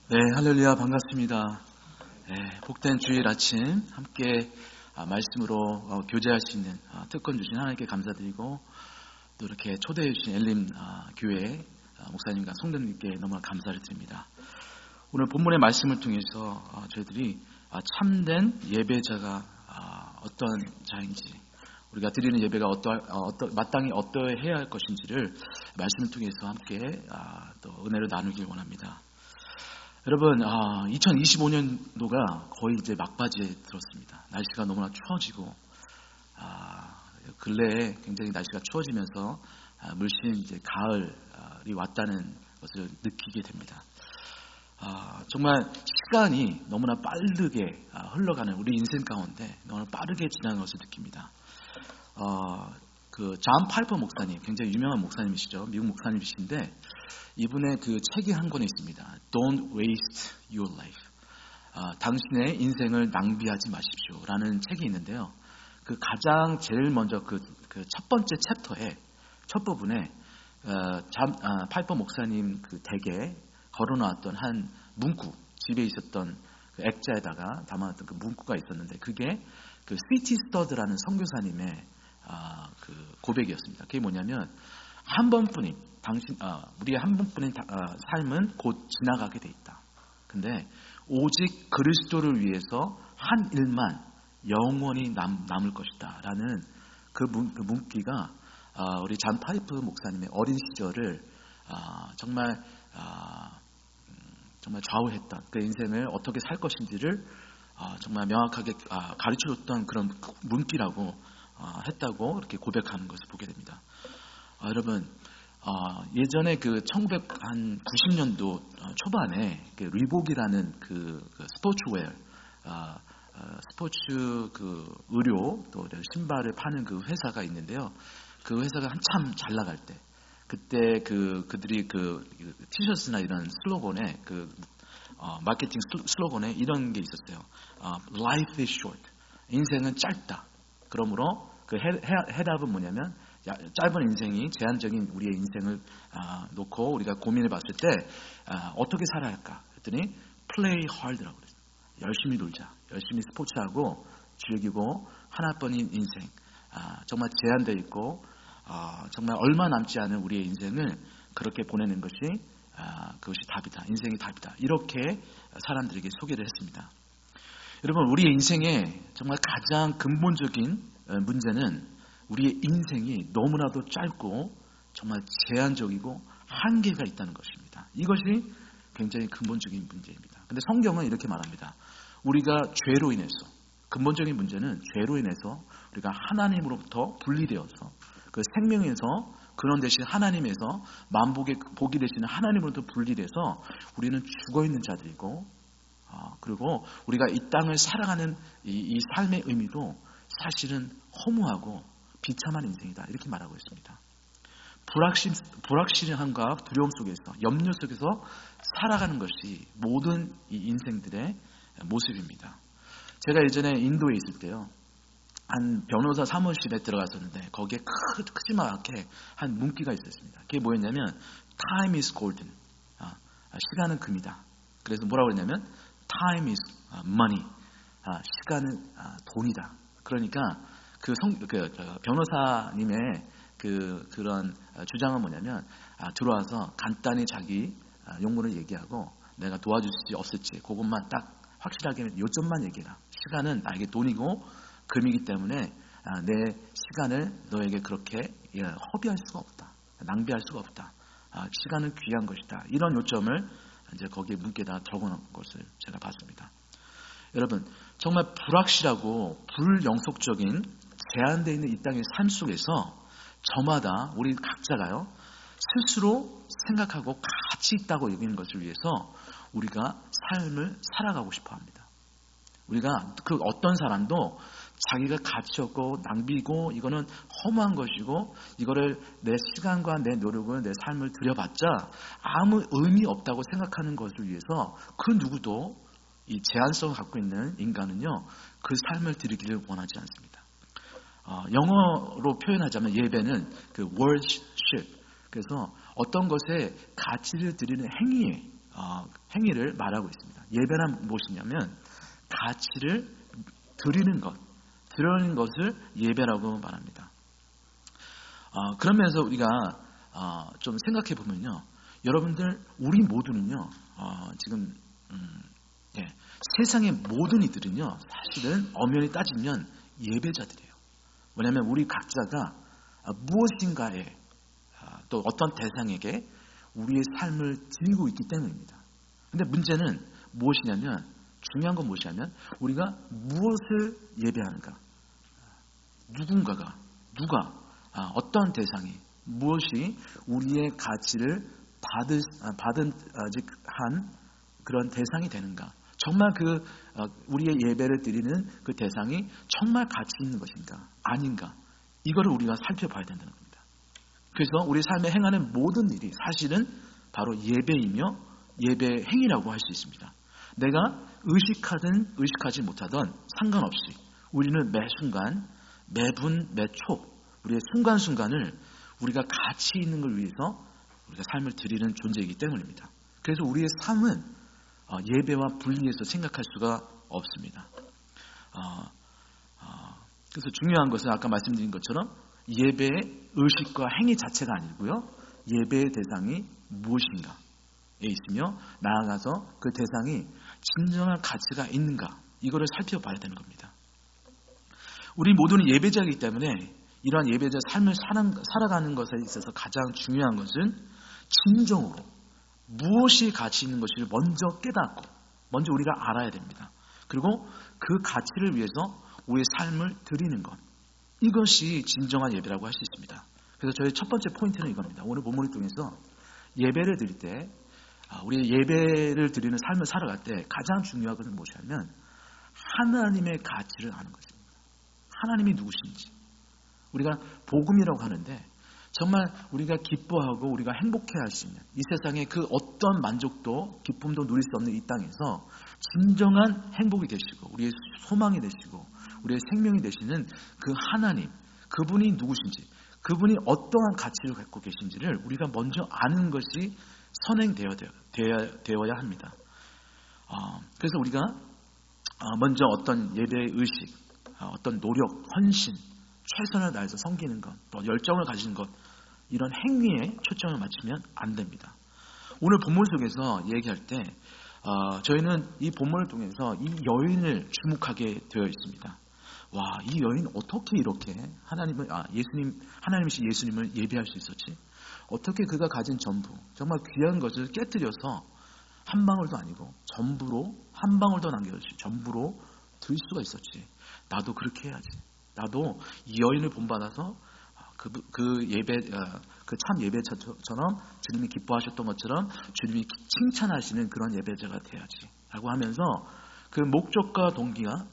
네, 할렐루야, 반갑습니다. 네, 복된 주일 아침 함께 말씀으로 교제할 수 있는 특권 주신 하나님께 감사드리고, 또 이렇게 초대해 주신 엘림 교회 목사님과 성도님께 너무나 감사를 드립니다. 오늘 본문의 말씀을 통해서 저희들이 참된 예배자가 어떤 자인지, 우리가 드리는 예배가 마땅히 어떠해야 할 것인지를 말씀을 통해서 함께 또 은혜를 나누길 원합니다. 여러분, 2025년도가 거의 이제 막바지에 들었습니다. 날씨가 너무나 추워지고, 근래에 굉장히 날씨가 추워지면서 물씬 이제 가을이 왔다는 것을 느끼게 됩니다. 정말 시간이 너무나 빠르게 흘러가는 우리 인생 가운데 너무나 빠르게 지나는 것을 느낍니다. 존 파이퍼 목사님, 굉장히 유명한 목사님이시죠. 미국 목사님이신데, 이분의 그 책이 한 권이 있습니다. Don't waste your life. 당신의 인생을 낭비하지 마십시오. 라는 책이 있는데요. 그 가장 제일 먼저 그 첫 번째 챕터의 첫 부분에 파이퍼 목사님 그 댁에 걸어놓았던 한 문구, 집에 있었던 그 액자에다가 담아놨던 그 문구가 있었는데, 그게 그 스위티 스터드라는 선교사님의 그 고백이었습니다. 그게 뭐냐면, 한 번뿐인 우리의 한 번뿐인 삶은 곧 지나가게 돼 있다. 근데 오직 그리스도를 위해서 한 일만 영원히 남을 것이다. 라는 그 문구가 우리 존 파이프 목사님의 어린 시절을 정말 좌우했던, 그 인생을 어떻게 살 것인지를 정말 명확하게 가르쳐줬던 그런 문구라고 했다고 이렇게 고백하는 것을 보게 됩니다. 여러분, 예전에 그 1990년도 초반에 그 리복이라는 그 스포츠웨어, 스포츠 그 의료 또 신발을 파는 그 회사가 있는데요. 그 회사가 한참 잘 나갈 때, 그때 그들이 그 티셔츠나 이런 슬로건에 마케팅 슬로건에 이런 게 있었어요. Life is short. 인생은 짧다. 그러므로 그 해답은 뭐냐면, 짧은 인생이 제한적인 우리의 인생을 놓고 우리가 고민해 봤을 때 어떻게 살아야 할까 했더니 play hard라고 그랬어요. 열심히 놀자, 열심히 스포츠하고 즐기고, 하나뿐인 인생, 정말 제한되어 있고 정말 얼마 남지 않은 우리의 인생을 그렇게 보내는 것이 그것이 답이다, 인생이 답이다, 이렇게 사람들에게 소개를 했습니다. 여러분, 우리의 인생의 정말 가장 근본적인 문제는 우리의 인생이 너무나도 짧고 정말 제한적이고 한계가 있다는 것입니다. 이것이 굉장히 근본적인 문제입니다. 근데 성경은 이렇게 말합니다. 우리가 죄로 인해서, 근본적인 문제는 죄로 인해서 우리가 하나님으로부터 분리되어서, 그 생명에서, 그런 대신 하나님에서 만복의 복이 되시는 하나님으로부터 분리돼서 우리는 죽어있는 자들이고, 그리고 우리가 이 땅을 살아가는 이 삶의 의미도 사실은 허무하고 비참한 인생이다, 이렇게 말하고 있습니다. 불확실함과 두려움 속에서, 염려 속에서 살아가는 것이 모든 이 인생들의 모습입니다. 제가 예전에 인도에 있을 때요, 한 변호사 사무실에 들어갔었는데, 거기에 크지막하게 한 문구가 있었습니다. 그게 뭐였냐면 Time is golden. 시간은 금이다. 그래서 뭐라고 했냐면 Time is money. 시간은 돈이다. 그러니까 그 변호사님의 그런 주장은 뭐냐면, 들어와서 간단히 자기 용무를 얘기하고 내가 도와줄 수 없을지 그것만 딱 확실하게 요점만 얘기해라. 시간은 나에게 돈이고 금이기 때문에 내 시간을 너에게 그렇게 허비할 수가 없다, 낭비할 수가 없다. 시간은 귀한 것이다. 이런 요점을 이제 거기에 문구에다 적어놓은 것을 제가 봤습니다. 여러분, 정말 불확실하고 불영속적인 제한되어 있는 이 땅의 삶 속에서 저마다 우리 각자가요, 스스로 생각하고 가치 있다고 여기는 것을 위해서 우리가 삶을 살아가고 싶어 합니다. 우리가 그 어떤 사람도 자기가 가치 없고 낭비고 이거는 허무한 것이고 이거를 내 시간과 내 노력을, 내 삶을 들여봤자 아무 의미 없다고 생각하는 것을 위해서 그 누구도, 이 제한성을 갖고 있는 인간은요, 그 삶을 드리기를 원하지 않습니다. 영어로 표현하자면 예배는 그 worship, 그래서 어떤 것에 가치를 드리는 행위에 행위를 말하고 있습니다. 예배란 무엇이냐면 가치를 드리는 것을 예배라고 말합니다. 그러면서 우리가 좀 생각해 보면요, 여러분들 우리 모두는요 지금 세상의 모든 이들은요 사실은 엄연히 따지면 예배자들이에요. 왜냐하면 우리 각자가 무엇인가에 또 어떤 대상에게 우리의 삶을 드리고 있기 때문입니다. 근데 문제는 무엇이냐면, 중요한 건 무엇이냐면 우리가 무엇을 예배하는가, 누가 어떤 대상이 무엇이 우리의 가치를 받은 한 그런 대상이 되는가, 정말 우리의 예배를 드리는 그 대상이 정말 가치 있는 것인가 아닌가, 이거를 우리가 살펴봐야 된다는 겁니다. 그래서 우리 삶에 행하는 모든 일이 사실은 바로 예배이며 예배 행위라고 할 수 있습니다. 내가 의식하든 의식하지 못하든 상관없이 우리는 매 순간, 매분, 매초 우리의 순간순간을 우리가 가치 있는 걸 위해서 우리가 삶을 드리는 존재이기 때문입니다. 그래서 우리의 삶은 예배와 분리해서 생각할 수가 없습니다. 그래서 중요한 것은 아까 말씀드린 것처럼 예배의 의식과 행위 자체가 아니고요, 예배의 대상이 무엇인가에 있으며 나아가서 그 대상이 진정한 가치가 있는가, 이거를 살펴봐야 되는 겁니다. 우리 모두는 예배자이기 때문에 이러한 예배자 삶을 살아가는 것에 있어서 가장 중요한 것은 진정으로 무엇이 가치 있는 것인지를 먼저 깨닫고 먼저 우리가 알아야 됩니다. 그리고 그 가치를 위해서 우리의 삶을 드리는 것, 이것이 진정한 예배라고 할 수 있습니다. 그래서 저희 첫 번째 포인트는 이겁니다. 오늘 본문을 통해서 예배를 드릴 때, 우리의 예배를 드리는 삶을 살아갈 때 가장 중요한 것은 무엇이냐면 하나님의 가치를 아는 것입니다. 하나님이 누구신지. 우리가 복음이라고 하는데 정말 우리가 기뻐하고 우리가 행복해야 할 수 있는, 이 세상에 그 어떤 만족도 기쁨도 누릴 수 없는 이 땅에서 진정한 행복이 되시고 우리의 소망이 되시고 우리의 생명이 되시는 그 하나님, 그분이 누구신지, 그분이 어떠한 가치를 갖고 계신지를 우리가 먼저 아는 것이 선행되어야 합니다. 그래서 우리가 먼저 어떤 예배의 의식, 어떤 노력, 헌신, 최선을 다해서 섬기는 것, 또 열정을 가지는 것, 이런 행위에 초점을 맞추면 안 됩니다. 오늘 본문 속에서 얘기할 때 저희는 이 본문을 통해서 이 여인을 주목하게 되어 있습니다. 와, 이 여인 어떻게 이렇게 하나님이신 예수님을 예배할 수 있었지? 어떻게 그가 가진 전부, 정말 귀한 것을 깨뜨려서 한 방울도 아니고 전부로, 한 방울도 남겨없이 전부로 들 수가 있었지? 나도 그렇게 해야지. 나도 이 여인을 본받아서 그 예배, 그 참 예배처럼 주님이 기뻐하셨던 것처럼 주님이 칭찬하시는 그런 예배자가 돼야지 라고 하면서 그 목적과 동기가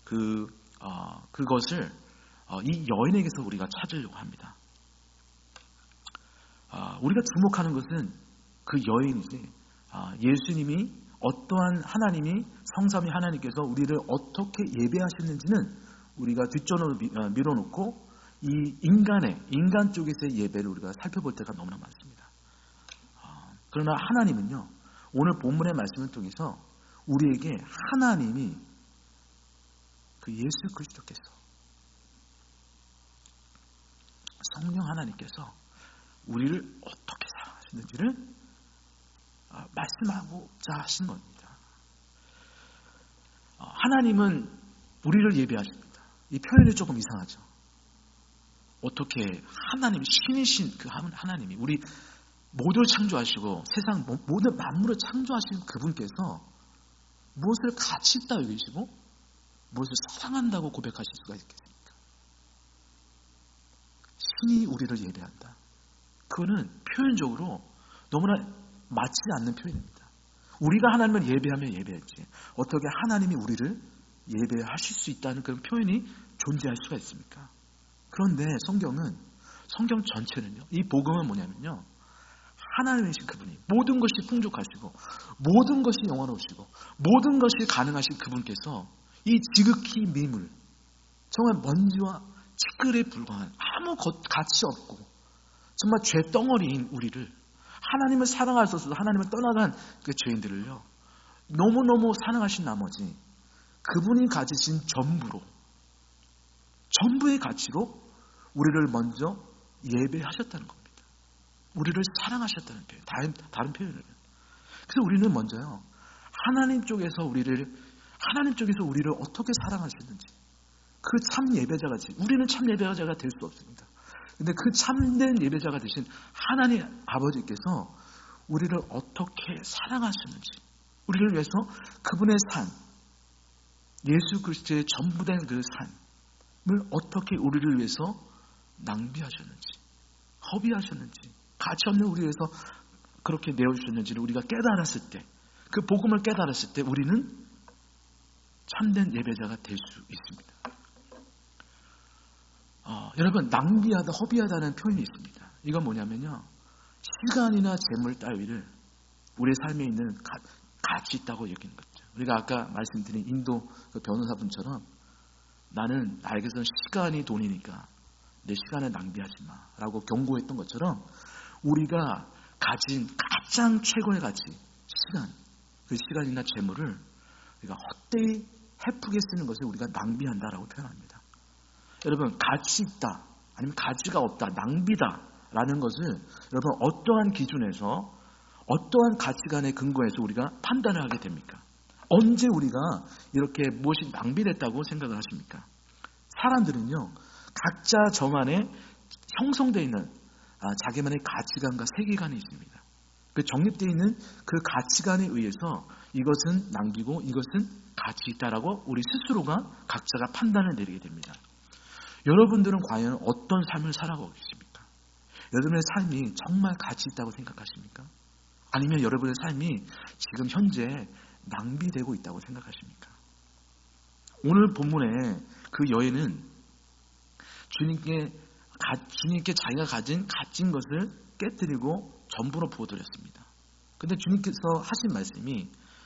그것을 이 여인에게서 우리가 찾으려고 합니다. 우리가 주목하는 것은 그 여인이지, 예수님이 어떠한 하나님이, 성삼위 하나님께서 우리를 어떻게 예배하셨는지는 우리가 뒷전으로 밀어놓고 이 인간 쪽에서의 예배를 우리가 살펴볼 때가 너무나 많습니다. 그러나 하나님은요, 오늘 본문의 말씀을 통해서 우리에게 하나님이 그 예수 그리스도께서, 성령 하나님께서 우리를 어떻게 사랑하셨는지를 말씀하고자 하신 겁니다. 하나님은 우리를 예배하십니다. 이 표현이 조금 이상하죠. 어떻게 하나님, 신이신 그 하나님이 우리 모두를 창조하시고 세상 모든 만물을 창조하신 그분께서 무엇을 가치 있다고 여기시고 무엇을 사랑한다고 고백하실 수가 있겠습니까? 신이 우리를 예배한다. 그거는 표현적으로 너무나 맞지 않는 표현입니다. 우리가 하나님을 예배하면 예배했지, 어떻게 하나님이 우리를 예배하실 수 있다는 그런 표현이 존재할 수가 있습니까? 그런데 성경 전체는요, 이 복음은 뭐냐면요, 하나님이신 그분이 모든 것이 풍족하시고 모든 것이 영원하시고 모든 것이 가능하신 그분께서 이 지극히 미물, 정말 먼지와 티끌에 불과한 아무 가치 없고 정말 죄덩어리인 우리를 하나님을 사랑하셔서 하나님을 떠나간 그 죄인들을요, 너무너무 사랑하신 나머지 그분이 가지신 전부의 가치로 우리를 먼저 예배하셨다는 겁니다. 우리를 사랑하셨다는 표현, 다른 표현을. 그래서 우리는 먼저요, 하나님 쪽에서 우리를 어떻게 사랑하셨는지, 그 참 예배자가, 우리는 참 예배자가 될 수 없습니다. 근데 그 참된 예배자가 되신 하나님 아버지께서 우리를 어떻게 사랑하셨는지, 우리를 위해서 그분의 산, 예수 그리스도의 전부된 그 산을 어떻게 우리를 위해서 낭비하셨는지, 허비하셨는지, 가치 없는 우리 위해서 그렇게 내어주셨는지를 우리가 깨달았을 때, 그 복음을 깨달았을 때 우리는 참된 예배자가 될 수 있습니다. 여러분, 낭비하다, 허비하다는 표현이 있습니다. 이건 뭐냐면요, 시간이나 재물 따위를 우리의 삶에 있는 가치 있다고 여기는 거죠. 우리가 아까 말씀드린 인도 그 변호사분처럼, 나는 나에게서는 시간이 돈이니까 내 시간을 낭비하지 마라고 경고했던 것처럼, 우리가 가진 가장 최고의 가치, 시간, 그 시간이나 재물을 우리가 헛되이 헤프게 쓰는 것을 우리가 낭비한다라고 표현합니다. 여러분, 가치 있다, 아니면 가치가 없다, 낭비다라는 것을 여러분 어떠한 기준에서, 어떠한 가치관의 근거에서 우리가 판단을 하게 됩니까? 언제 우리가 이렇게 무엇이 낭비됐다고 생각을 하십니까? 사람들은요, 각자 저만의 형성되어 있는 자기만의 가치관과 세계관이 있습니다. 그 정립되어 있는 그 가치관에 의해서 이것은 남기고 이것은 가치 있다라고 우리 스스로가 각자가 판단을 내리게 됩니다. 여러분들은 과연 어떤 삶을 살아가고 계십니까? 여러분의 삶이 정말 가치 있다고 생각하십니까? 아니면 여러분의 삶이 지금 현재 낭비되고 있다고 생각하십니까? 오늘 본문의 그 여인은 주님께 자기가 가진 값진 것을 깨뜨리고 전부로 부어드렸습니다. 근데 주님께서 하신 말씀이,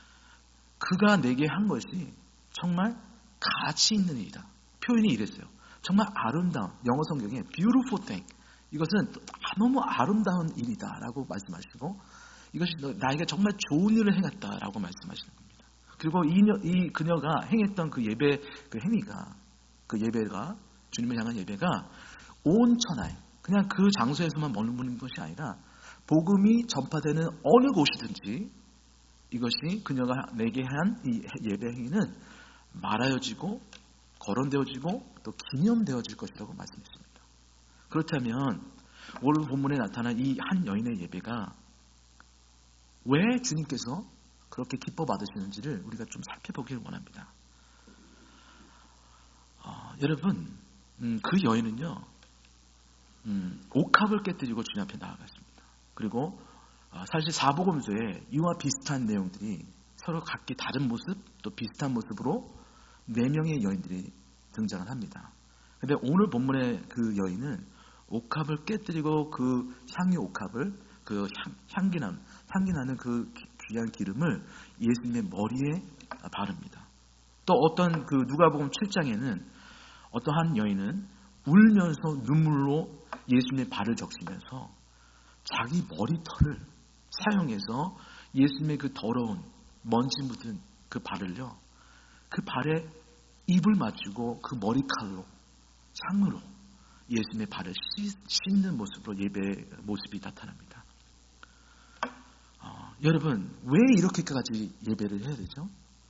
그가 내게 한 것이 정말 가치 있는 일이다. 표현이 이랬어요. 정말 아름다운, 영어 성경에 beautiful thing, 이것은 너무 아름다운 일이다 라고 말씀하시고, 이것이 나에게 정말 좋은 일을 행했다라고 말씀하시는 겁니다. 그리고 이 그녀가 행했던 그 예배, 그 행위가, 그 예배가, 주님을 향한 예배가 온 천하에, 그냥 그 장소에서만 머무는 것이 아니라 복음이 전파되는 어느 곳이든지 이것이 그녀가 내게 한 이 예배 행위는 말하여지고 거론되어지고 또 기념되어질 것이라고 말씀했습니다. 그렇다면 오늘 본문에 나타난 이 한 여인의 예배가 왜 주님께서 그렇게 기뻐 받으시는지를 우리가 좀 살펴보길 원합니다. 여러분, 그 여인은요, 옥합을 깨뜨리고 주님 앞에 나아갔습니다. 그리고 사실 사복음서에 이와 비슷한 내용들이 서로 각기 다른 모습, 또 비슷한 모습으로 4명의 여인들이 등장을 합니다. 그런데 오늘 본문의 그 여인은 옥합을 깨뜨리고 그 향유 옥합을, 그 향기 나는 그 귀한 기름을 예수님의 머리에 바릅니다. 또 어떤 그 누가복음 7장에는 어떠한 여인은 울면서 눈물로 예수님의 발을 적시면서 자기 머리털을 사용해서 예수님의 그 더러운 먼지 묻은 그 발을요, 그 발에 입을 맞추고 그 머리칼로, 창으로 예수님의 발을 씻는 모습으로 예배의 모습이 나타납니다. 여러분, 왜 이렇게까지 예배를 해야 되죠?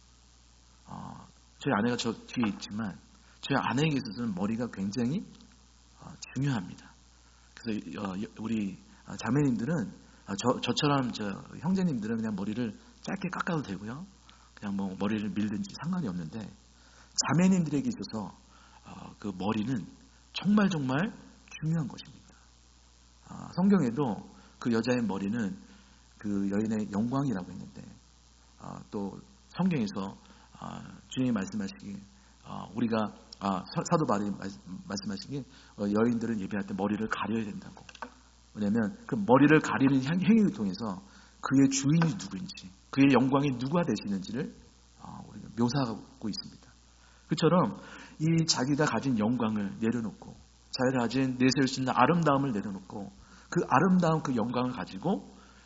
저희 아내가 저 뒤에 있지만 저희 아내에게 있어서는 머리가 굉장히 중요합니다. 그래서 우리 자매님들은, 저처럼 형제님들은 그냥 머리를 짧게 깎아도 되고요, 그냥 뭐 머리를 밀든지 상관이 없는데, 자매님들에게 있어서 그 머리는 정말 중요한 것입니다. 성경에도 그 여자의 머리는 그 여인의 영광이라고 했는데, 또 성경에서 주님이 말씀하시기, 우리가 사도 바울이 말씀하시기, 여인들은 예배할 때 머리를 가려야 된다고. 왜냐하면 그 머리를 가리는 행위를 통해서 그의 주인이 누구인지, 그의 영광이 누가 되시는지를 우리가 묘사하고 있습니다. 그처럼 이 자기가 가진 영광을 내려놓고, 자기가 가진 내세울 수 있는 아름다움을 내려놓고, 그 아름다운 그 영광을 가지고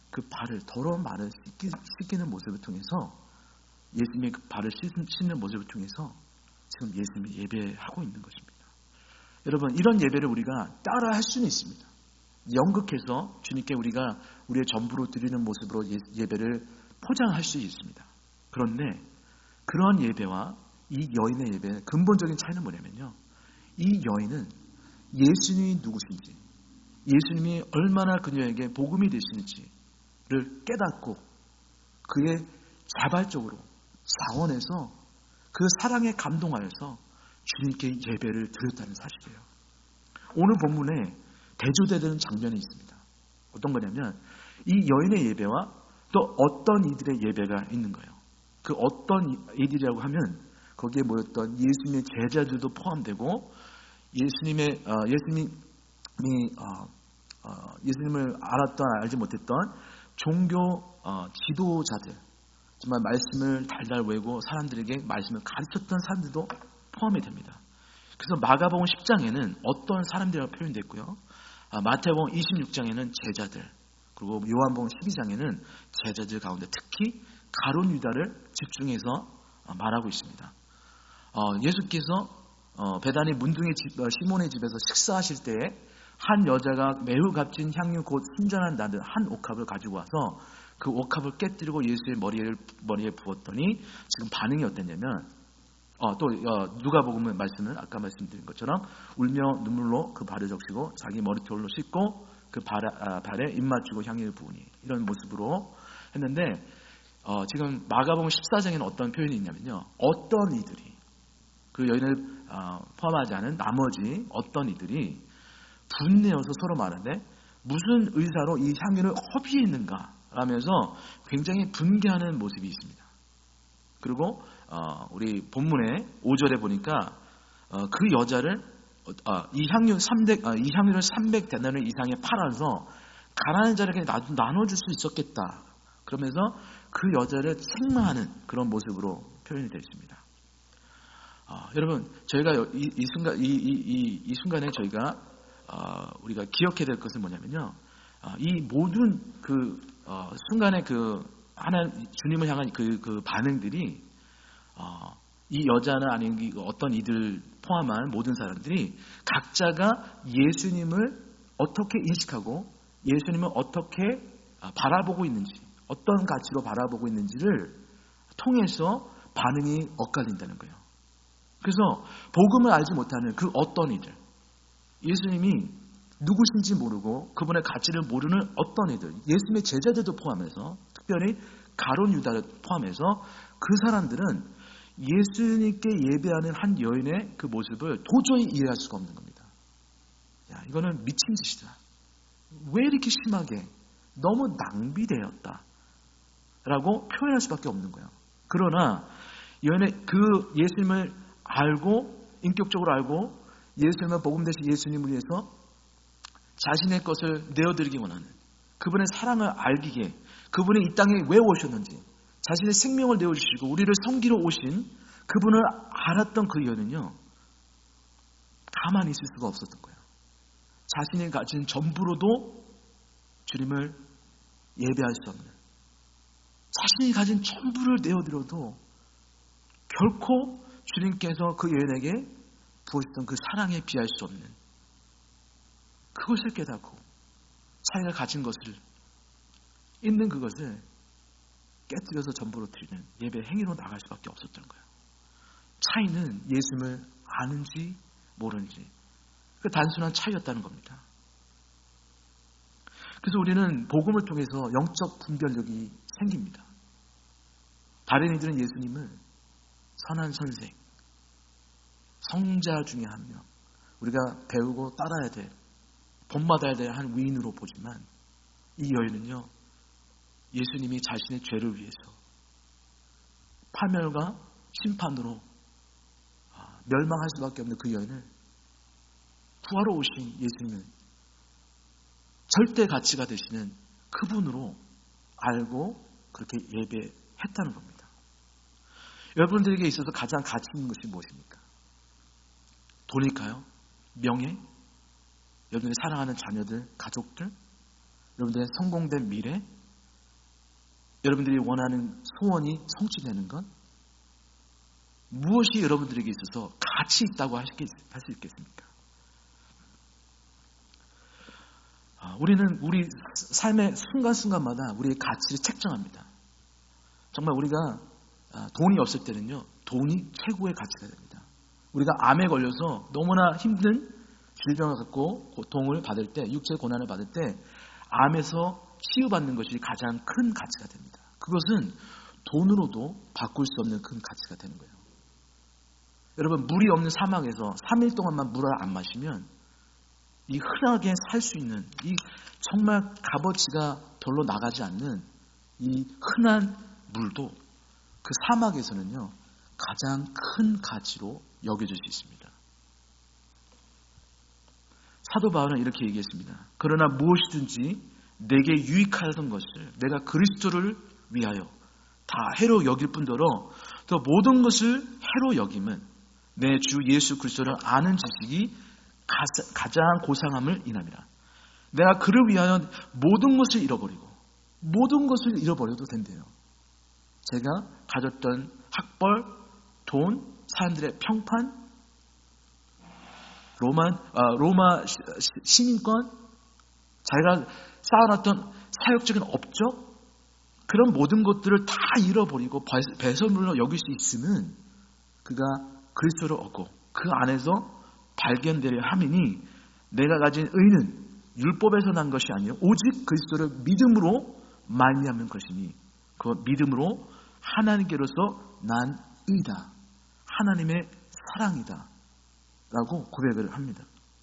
그 발을, 더러운 발을 씻기는 모습을 통해서, 예수님의 그 발을 씻는 모습을 통해서 지금 예수님이 예배하고 있는 것입니다. 여러분, 이런 예배를 우리가 따라 할 수는 있습니다. 연극해서 주님께 우리가 우리의 전부로 드리는 모습으로 예배를 포장할 수 있습니다. 그런데 그런 예배와 이 여인의 예배의 근본적인 차이는 뭐냐면요, 이 여인은 예수님이 누구신지, 예수님이 얼마나 그녀에게 복음이 되시는지를 깨닫고 그의 자발적으로 자원해서 그 사랑에 감동하여서 주님께 예배를 드렸다는 사실이에요. 오늘 본문에 대조되는 장면이 있습니다. 어떤 거냐면 이 여인의 예배와 또 어떤 이들의 예배가 있는 거예요. 그 어떤 이들이라고 하면 거기에 모였던 예수님의 제자들도 포함되고 예수님을 알았던 알지 못했던 종교 지도자들, 정말 말씀을 달달 외고 사람들에게 말씀을 가르쳤던 사람들도 포함이 됩니다. 그래서 마가복음 10장에는 어떤 사람들이라고 표현됐고요, 마태복음 26장에는 제자들, 그리고 요한복음 12장에는 제자들 가운데 특히 가룟 유다를 집중해서 말하고 있습니다. 예수께서 베다니 문둥이 시몬의 집에서 식사하실 때에 한 여자가 매우 값진 향유 곧 순전한 나드 한 옥합을 가지고 와서 그 옥합을 깨뜨리고 예수의 머리에 부었더니 지금 반응이 어땠냐면, 또 누가복음 말씀은 아까 말씀드린 것처럼 울며 눈물로 그 발을 적시고 자기 머리털로 씻고 그 발에 입 맞추고 향유를 부으니, 이런 모습으로 했는데, 지금 마가복음 14장에는 어떤 표현이 있냐면요, 어떤 이들이, 그 여인을 포함하지 않은 나머지 어떤 이들이 분내어서 서로 말하는데 무슨 의사로 이 향유를 허비했는가 라면서 굉장히 분개하는 모습이 있습니다. 그리고 우리 본문의 5절에 보니까 그 여자를 이 향유를 300데나리 이상에 팔아서 가난한 자에게 나눠줄 수 있었겠다, 그러면서 그 여자를 책망하는 그런 모습으로 표현이 되어 있습니다. 여러분, 저희가 이 순간에 저희가 우리가 기억해야 될 것은 뭐냐면요, 이 모든 그 순간에 그 주님을 향한 그 반응들이, 이 여자나 아니면 어떤 이들 포함한 모든 사람들이 각자가 예수님을 어떻게 인식하고 예수님을 어떻게 바라보고 있는지, 어떤 가치로 바라보고 있는지를 통해서 반응이 엇갈린다는 거예요. 그래서 복음을 알지 못하는 그 어떤 이들, 예수님이 누구신지 모르고 그분의 가치를 모르는 어떤 이들, 예수님의 제자들도 포함해서, 특별히 가룟 유다를 포함해서 그 사람들은 예수님께 예배하는 한 여인의 그 모습을 도저히 이해할 수가 없는 겁니다. 야, 이거는 미친 짓이다. 왜 이렇게 심하게, 너무 낭비되었다 라고 표현할 수밖에 없는 거예요. 그러나 여인의 그 예수님을 알고, 인격적으로 알고 예수님을 복음 되신 예수님을 위해서 자신의 것을 내어드리기 원하는, 그분의 사랑을 알기 위해 그분이 이 땅에 왜 오셨는지, 자신의 생명을 내어주시고 우리를 섬기러 오신 그분을 알았던 그 여인은요, 가만히 있을 수가 없었던 거예요. 자신이 가진 전부로도 주님을 예배할 수 없는, 자신이 가진 전부를 내어드려도 결코 주님께서 그 여인에게 부으셨던 그 사랑에 비할 수 없는, 그것을 깨닫고 자기가 가진 것을, 있는 그것을 깨뜨려서 전부로 드리는 예배 행위로 나갈 수밖에 없었던 거예요. 차이는 예수님을 아는지 모르는지, 그 단순한 차이였다는 겁니다. 그래서 우리는 복음을 통해서 영적 분별력이 생깁니다. 다른 이들은 예수님을 선한 선생, 성자 중에 한 명, 우리가 배우고 따라야 될, 본받아야 될 한 위인으로 보지만, 이 여인은요, 예수님이 자신의 죄를 위해서 파멸과 심판으로 멸망할 수밖에 없는 그 여인을 구하러 오신 예수님은 절대 가치가 되시는 그분으로 알고 그렇게 예배했다는 겁니다. 여러분들에게 있어서 가장 가치 있는 것이 무엇입니까? 돈일까요? 명예? 여러분들이 사랑하는 자녀들, 가족들? 여러분들의 성공된 미래? 여러분들이 원하는 소원이 성취되는 건 무엇이 여러분들에게 있어서 가치 있다고 할 수 있겠습니까? 우리는 우리 삶의 순간순간마다 우리의 가치를 책정합니다. 정말 우리가 돈이 없을 때는요, 돈이 최고의 가치가 됩니다. 우리가 암에 걸려서 너무나 힘든 질병을 갖고 고통을 받을 때, 육체의 고난을 받을 때 암에서 치유받는 것이 가장 큰 가치가 됩니다. 그것은 돈으로도 바꿀 수 없는 큰 가치가 되는 거예요. 여러분, 물이 없는 사막에서 3일 동안만 물을 안 마시면 이 흔하게 살 수 있는, 이 정말 값어치가 별로 나가지 않는 이 흔한 물도 그 사막에서는요, 가장 큰 가치로 여겨질 수 있습니다. 사도 바울은 이렇게 얘기했습니다. 그러나 무엇이든지 내게 유익하던 것을 내가 그리스도를 위하여 다 해로 여길 뿐더러 또 모든 것을 해로 여김은 내 주 예수 그리스도를 아는 지식이 가장 고상함을 인함이라. 내가 그를 위하여 모든 것을 잃어버려도 된대요. 제가 가졌던 학벌, 돈, 사람들의 평판, 로마 시민권, 자기가 쌓아놨던 사역적인 업적, 그런 모든 것들을 다 잃어버리고 배설물로 여길 수 있으면 그가 그리스도를 얻고 그 안에서 발견되려 함이니 내가 가진 의는 율법에서 난 것이 아니요 오직 그리스도를 믿음으로 말미암는 것이니 그 믿음으로 하나님께로서 난 의다. 하나님의 사랑이다. 라고 고백을 합니다.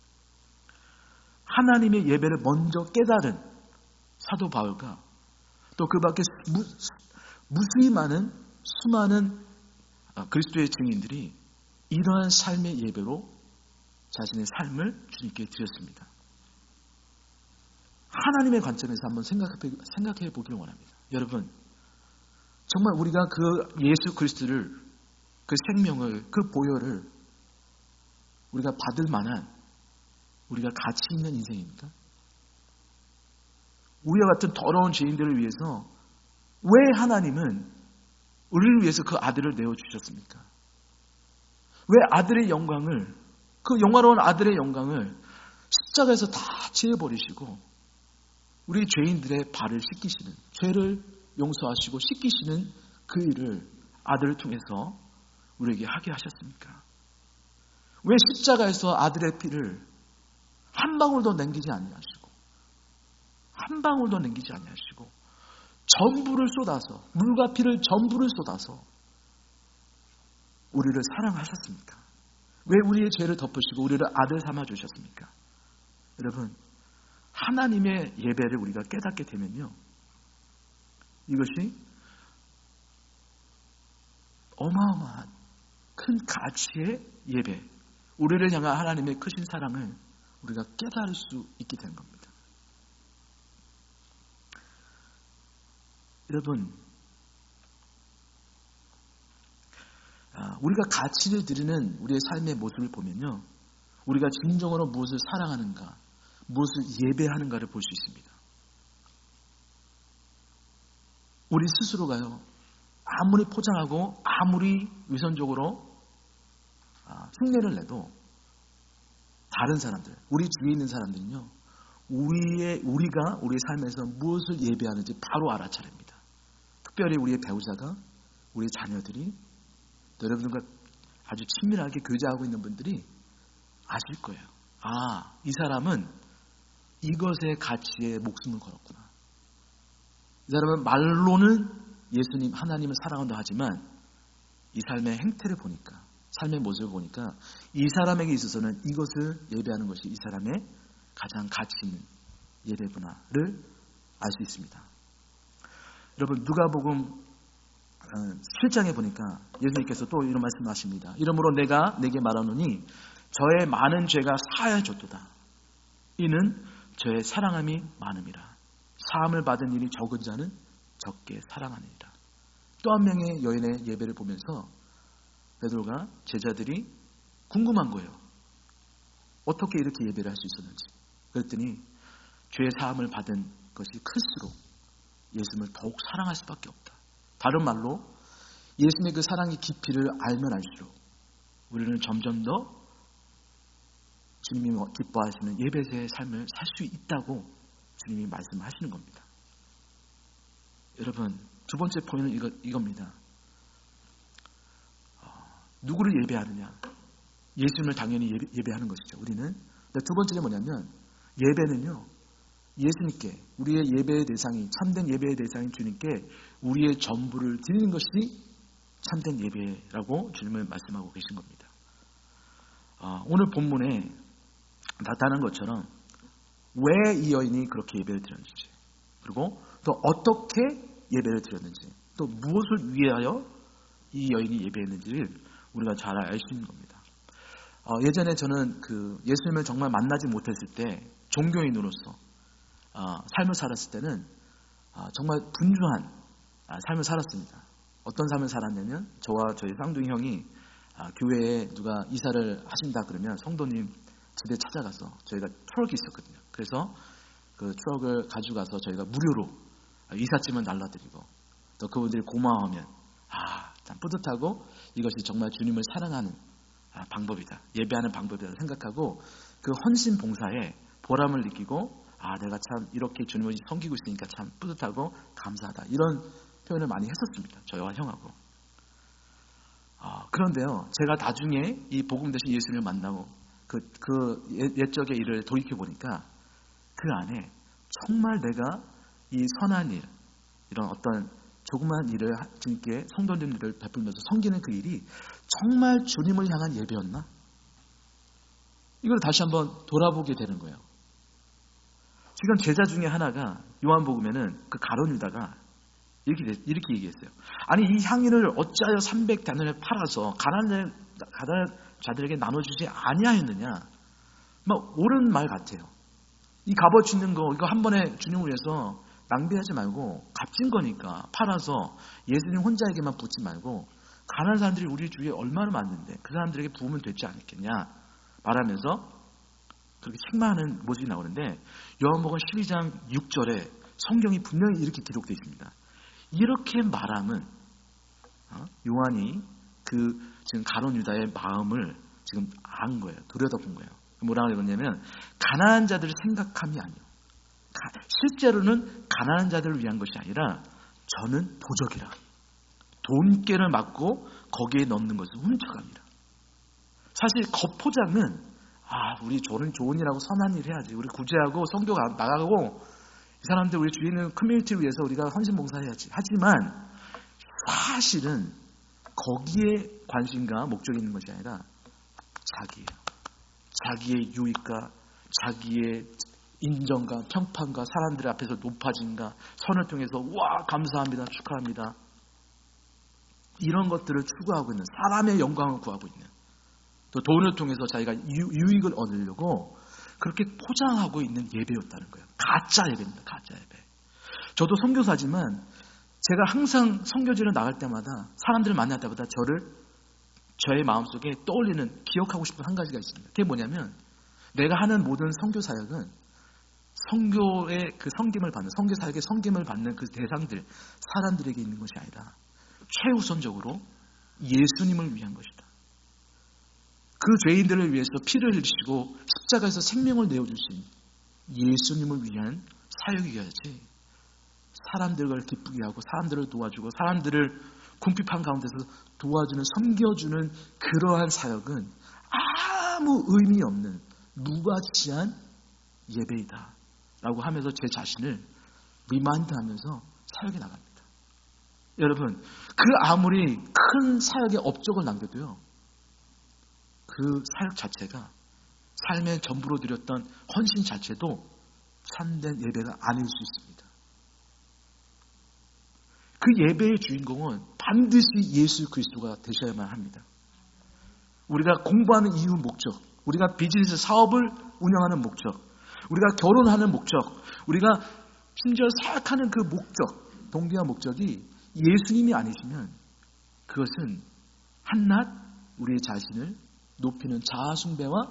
하나님의 예배를 먼저 깨달은 사도 바울과 또 그 밖에 무수히 많은 수많은 그리스도의 증인들이 이러한 삶의 예배로 자신의 삶을 주님께 드렸습니다. 하나님의 관점에서 한번 생각해 보기를 원합니다. 여러분, 정말 우리가 그 예수 그리스도를, 그 생명을, 그 보혈을 우리가 받을 만한 우리가 가치 있는 인생입니까? 우리와 같은 더러운 죄인들을 위해서 왜 하나님은 우리를 위해서 그 아들을 내어주셨습니까? 왜 아들의 영광을, 그 영화로운 아들의 영광을 십자가에서 다 지어버리시고 우리 죄인들의 발을 씻기시는, 죄를 용서하시고 씻기시는 그 일을 아들을 통해서 우리에게 하게 하셨습니까? 왜 십자가에서 아들의 피를 한 방울도 남기지 아니하시고 전부를 쏟아서, 물과 피를 전부를 쏟아서 우리를 사랑하셨습니까? 왜 우리의 죄를 덮으시고 우리를 아들 삼아 주셨습니까? 여러분, 하나님의 예배를 우리가 깨닫게 되면요, 이것이 어마어마한 큰 가치의 예배, 우리를 향한 하나님의 크신 사랑을 우리가 깨달을 수 있게 되는 겁니다. 여러분, 우리가 가치를 드리는 우리의 삶의 모습을 보면요, 우리가 진정으로 무엇을 사랑하는가, 무엇을 예배하는가를 볼 수 있습니다. 우리 스스로가요, 아무리 포장하고 아무리 위선적으로 흉내를 내도 다른 사람들, 우리 주위에 있는 사람들은요, 우리가 우리의 삶에서 무엇을 예배하는지 바로 알아차립니다. 특별히 우리의 배우자가, 우리 자녀들이, 여러분들과 아주 친밀하게 교제하고 있는 분들이 아실 거예요. 아, 이 사람은 이것의 가치에 목숨을 걸었구나. 이 사람은 말로는 예수님, 하나님을 사랑한다 하지만 이 삶의 행태를 보니까, 삶의 모습을 보니까 이 사람에게 있어서는 이것을 예배하는 것이 이 사람의 가장 가치 있는 예배구나를 알 수 있습니다. 여러분, 누가복음 7장에 보니까 예수님께서 또 이런 말씀하십니다. 이러므로 내가 내게 말하노니 저의 많은 죄가 사하여졌도다. 이는 저의 사랑함이 많음이라. 사함을 받은 일이 적은 자는 적게 사랑하느니라. 또 한 명의 여인의 예배를 보면서 베드로가, 제자들이 궁금한 거예요. 어떻게 이렇게 예배를 할 수 있었는지. 그랬더니 죄 사함을 받은 것이 클수록 예수님을 더욱 사랑할 수밖에 없다. 다른 말로 예수님의 그 사랑의 깊이를 알면 알수록 우리는 점점 더 주님이 기뻐하시는 예배자의 삶을 살 수 있다고 주님이 말씀하시는 겁니다. 여러분, 두 번째 포인트는 이겁니다. 누구를 예배하느냐? 예수님을 당연히 예배하는 것이죠. 우리는. 두 번째는 뭐냐면 예배는요, 예수님께, 우리의 예배의 대상이, 참된 예배의 대상인 주님께 우리의 전부를 드리는 것이 참된 예배라고 주님은 말씀하고 계신 겁니다. 오늘 본문에 나타난 것처럼 왜 이 여인이 그렇게 예배를 드렸는지, 그리고 또 어떻게 예배를 드렸는지, 또 무엇을 위하여 이 여인이 예배했는지를 우리가 잘 알 수 있는 겁니다. 예전에 저는 예수님을 정말 만나지 못했을 때 종교인으로서 삶을 살았을 때는 정말 분주한 삶을 살았습니다. 어떤 삶을 살았냐면, 저와 저희 쌍둥이 형이 교회에 누가 이사를 하신다 그러면 성도님 집에 찾아가서, 저희가 트럭이 있었거든요. 그래서 그 트럭을 가져가서 저희가 무료로 이삿짐을 날라드리고, 또 그분들이 고마워하면 참 뿌듯하고 이것이 정말 주님을 사랑하는 방법이다, 예배하는 방법이다 생각하고 그 헌신 봉사에 보람을 느끼고, 내가 참 이렇게 주님을 섬기고 있으니까 참 뿌듯하고 감사하다, 이런 표현을 많이 했었습니다. 저와 형하고. 그런데요, 제가 나중에 이 복음 되신 예수님을 만나고 그 옛적의 일을 돌이켜 보니까 그 안에 정말 내가 이 선한 일, 이런 어떤 조그만 일을 주님께 성도님들을 베풀면서 섬기는 그 일이 정말 주님을 향한 예배였나? 이걸 다시 한번 돌아보게 되는 거예요. 지금 제자 중에 하나가 요한복음에는 그 가룟 유다가 이렇게 얘기했어요. 아니, 이 향유를 어찌하여 300다나리온에 팔아서 가난한 자들에게 나눠주지 아니하였느냐? 막 옳은 말 같아요. 이 값어치 있는 거, 이거 한 번에 주님을 위해서 낭비하지 말고, 값진 거니까 팔아서 예수님 혼자에게만 붓지 말고 가난한 사람들이 우리 주위에 얼마나 많은데 그 사람들에게 부으면 되지 않겠냐 말하면서 그렇게 책망하는 모습이 나오는데, 요한복음 12장 6절에 성경이 분명히 이렇게 기록되어 있습니다. 이렇게 말함은 요한이 지금 가룟 유다의 마음을 지금 안 거예요. 들여다본 거예요. 뭐라고 그러냐면 가난한 자들을 생각함이 아니에요. 실제로는 가난한 자들을 위한 것이 아니라 저는 도적이라, 돈깨를 맞고 거기에 넣는 것을 훔쳐갑니다. 사실 겉포장은 우리 좋은 일하고 선한 일 해야지, 우리 구제하고 선교 나가고 이 사람들 우리 주위에 있는 커뮤니티를 위해서 우리가 헌신봉사해야지. 하지만 사실은 거기에 관심과 목적이 있는 것이 아니라 자기의 유익과 자기의 인정과 평판과 사람들 앞에서 높아짐과 선을 통해서 감사합니다, 축하합니다, 이런 것들을 추구하고 있는, 사람의 영광을 구하고 있는, 또 돈을 통해서 자기가 유익을 얻으려고 그렇게 포장하고 있는 예배였다는 거예요. 가짜 예배입니다. 가짜 예배. 저도 선교사지만 제가 항상 선교지를 나갈 때마다, 사람들을 만날 때마다 저의 마음속에 떠올리는, 기억하고 싶은 한 가지가 있습니다. 그게 뭐냐면, 내가 하는 모든 선교 사역은 선교의 그 섬김을 받는, 선교 사역의 섬김을 받는 그 대상들, 사람들에게 있는 것이 아니라 최우선적으로 예수님을 위한 것이다. 그 죄인들을 위해서 피를 흘리시고 십자가에서 생명을 내어주신 예수님을 위한 사역이어야지, 사람들을 기쁘게 하고 사람들을 도와주고 사람들을 궁핍한 가운데서 도와주는, 섬겨주는 그러한 사역은 아무 의미 없는 무가치한 예배이다 라고 하면서 제 자신을 리마인드하면서 사역에 나갑니다. 여러분, 그 아무리 큰 사역의 업적을 남겨도요, 그 사역 자체가, 삶의 전부로 드렸던 헌신 자체도 참된 예배가 아닐 수 있습니다. 그 예배의 주인공은 반드시 예수 그리스도가 되셔야만 합니다. 우리가 공부하는 이유, 목적, 우리가 비즈니스 사업을 운영하는 목적, 우리가 결혼하는 목적, 우리가 심지어 사역하는 그 목적, 동기와 목적이 예수님이 아니시면 그것은 한낱 우리의 자신을 높이는 자아숭배와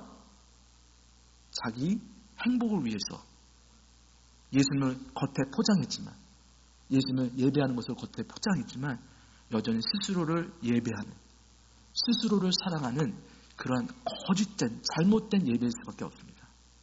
자기 행복을 위해서 예수님을 겉에 포장했지만 예수님을 예배하는 것으로 겉에 포장했지만 여전히 스스로를 예배하는, 스스로를 사랑하는 그러한 거짓된, 잘못된 예배일 수밖에 없습니다.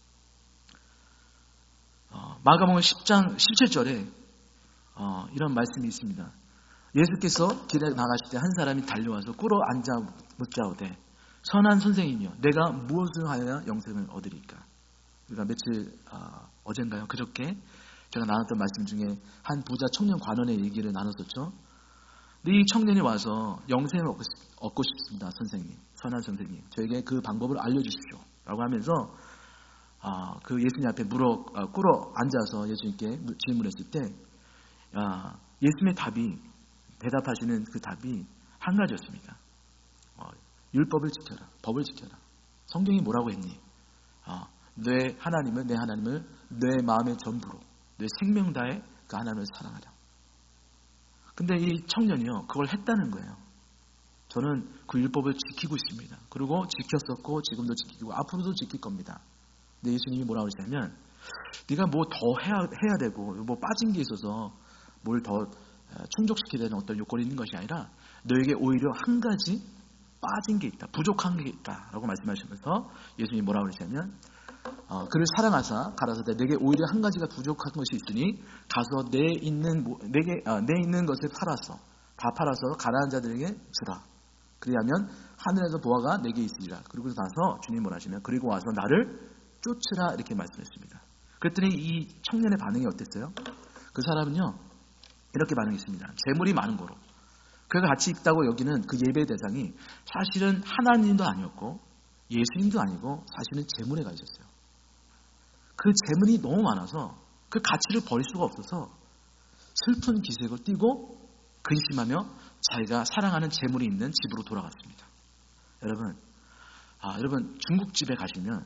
마가복음 10장 17절에 이런 말씀이 있습니다. 예수께서 길에 나가실 때 한 사람이 달려와서 꿇어 앉아 묻자오되 선한 선생님이여 내가 무엇을 하여야 영생을 얻으리까? 우리가 며칠 어젠가요? 그저께 제가 나눴던 말씀 중에 한 부자 청년 관원의 얘기를 나눴었죠. 근데 이 청년이 와서 영생을 얻고 싶습니다. 선생님, 선한 선생님, 저에게 그 방법을 알려주십시오 라고 하면서 그 예수님 앞에 꿇어 앉아서 예수님께 질문했을 때 예수님의 답이, 대답하시는 그 답이 한 가지였습니다. 율법을 지켜라, 법을 지켜라. 성경이 뭐라고 했니? 내 하나님을 내 마음의 전부로, 내 생명 다해 그 하나님을 사랑하라. 근데 이 청년이요, 그걸 했다는 거예요. 저는 그 율법을 지키고 있습니다. 그리고 지켰었고 지금도 지키고 앞으로도 지킬 겁니다. 근데 예수님이 뭐라고 그러시냐면 네가 뭐 더 해야 되고 뭐 빠진 게 있어서 뭘 더 충족시켜야 되는 어떤 요건이 있는 것이 아니라 너에게 오히려 한 가지 빠진 게 있다, 부족한 게 있다라고 말씀하시면서 예수님이 뭐라고 그러시냐면 그를 사랑하사 가라사대 내게 오히려 한 가지가 부족한 것이 있으니 가서 내 있는 것을 다 팔아서 가난한 자들에게 주라. 그리하면 하늘에서 보화가 내게 있으리라. 그리고 나서 주님 뭐라 하시면 그리고 와서 나를 쫓으라 이렇게 말씀했습니다. 그랬더니 이 청년의 반응이 어땠어요? 그 사람은요 이렇게 반응했습니다. 재물이 많은 거로. 그가 가치 있다고 여기는 그 예배 대상이 사실은 하나님도 아니었고 예수님도 아니고 사실은 재물에 가 있었어요. 그 재물이 너무 많아서 그 가치를 버릴 수가 없어서 슬픈 기색을 띠고 근심하며 자기가 사랑하는 재물이 있는 집으로 돌아갔습니다. 여러분 중국집에 가시면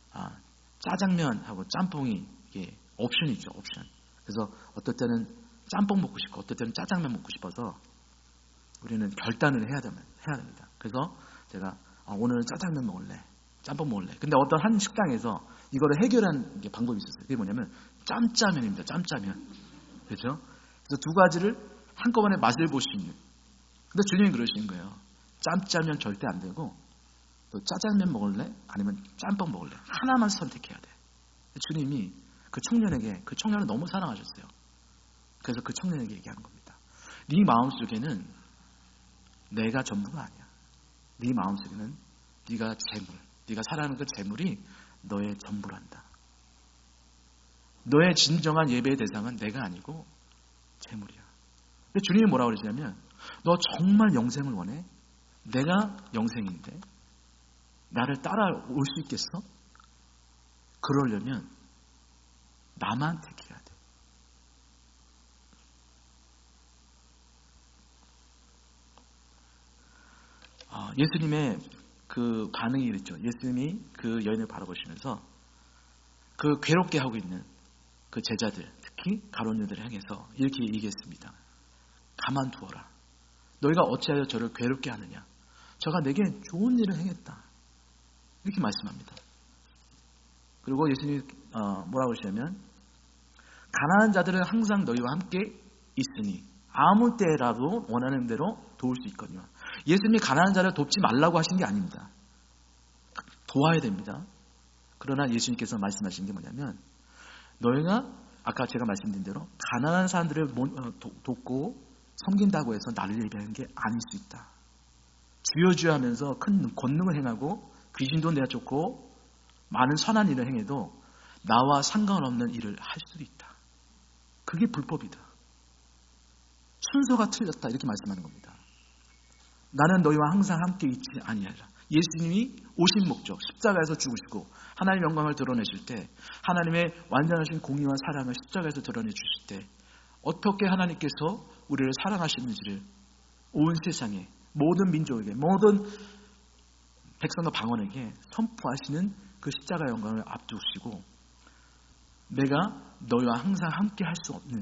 짜장면하고 짬뽕이 이게 옵션이 있죠. 옵션. 그래서 어떨 때는 짬뽕 먹고 싶고 어떨 때는 짜장면 먹고 싶어서 우리는 결단을 해야 됩니다. 그래서 제가 오늘은 짜장면 먹을래, 짬뽕 먹을래. 근데 어떤 한 식당에서 이거를 해결한 방법이 있었어요. 그게 뭐냐면 짬짜면입니다. 짬짜면. 그렇죠? 그래서 두 가지를 한꺼번에 맛을 볼 수 있는. 근데 주님이 그러시는 거예요. 짬짜면 절대 안 되고 또 짜장면 먹을래? 아니면 짬뽕 먹을래? 하나만 선택해야 돼. 주님이 그 청년을 너무 사랑하셨어요. 그래서 그 청년에게 얘기하는 겁니다. 네 마음속에는 내가 전부가 아니야. 네 마음속에는 네가 사랑하는 그 재물이 너의 전부란다. 너의 진정한 예배의 대상은 내가 아니고 재물이야. 근데 주님이 뭐라고 그러시냐면 너 정말 영생을 원해? 내가 영생인데 나를 따라올 수 있겠어? 그러려면 나만 택해야 돼. 예수님의 그 반응이 이랬죠. 예수님이 그 여인을 바라보시면서 그 괴롭게 하고 있는 그 제자들, 특히 가룟유다를 향해서 이렇게 얘기했습니다. 가만두어라. 너희가 어찌하여 저를 괴롭게 하느냐. 저가 내게 좋은 일을 행했다. 이렇게 말씀합니다. 그리고 예수님이 뭐라고 하시냐면 가난한 자들은 항상 너희와 함께 있으니 아무 때라도 원하는 대로 도울 수 있거니와. 예수님이 가난한 자를 돕지 말라고 하신 게 아닙니다. 도와야 됩니다. 그러나 예수님께서 말씀하신 게 뭐냐면 너희가 아까 제가 말씀드린 대로 가난한 사람들을 돕고 섬긴다고 해서 나를 예배하는 게 아닐 수 있다. 주여 주여 하면서 큰 권능을 행하고 귀신도 내쫓고 많은 선한 일을 행해도 나와 상관없는 일을 할 수도 있다. 그게 불법이다. 순서가 틀렸다. 이렇게 말씀하는 겁니다. 나는 너희와 항상 함께 있지 아니하리라. 예수님이 오신 목적, 십자가에서 죽으시고 하나님의 영광을 드러내실 때 하나님의 완전하신 공의와 사랑을 십자가에서 드러내 주실 때 어떻게 하나님께서 우리를 사랑하시는지를 온 세상에 모든 민족에게 모든 백성과 방언에게 선포하시는 그 십자가의 영광을 앞두시고 내가 너희와 항상 함께 할 수 없는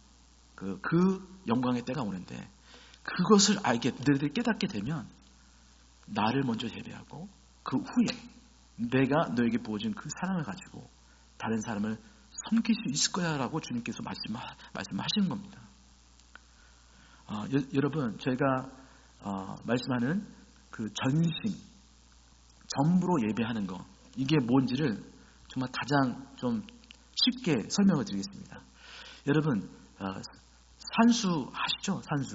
그 영광의 때가 오는데 그것을 너희들이 깨닫게 되면 나를 먼저 예배하고 그 후에 내가 너에게 부어준 그 사랑을 가지고 다른 사람을 섬길 수 있을 거야 라고 주님께서 말씀하시는 겁니다. 여러분, 저희가 말씀하는 그 전심, 전부로 예배하는 거, 이게 뭔지를 정말 가장 좀 쉽게 설명을 드리겠습니다. 여러분, 산수 아시죠? 산수.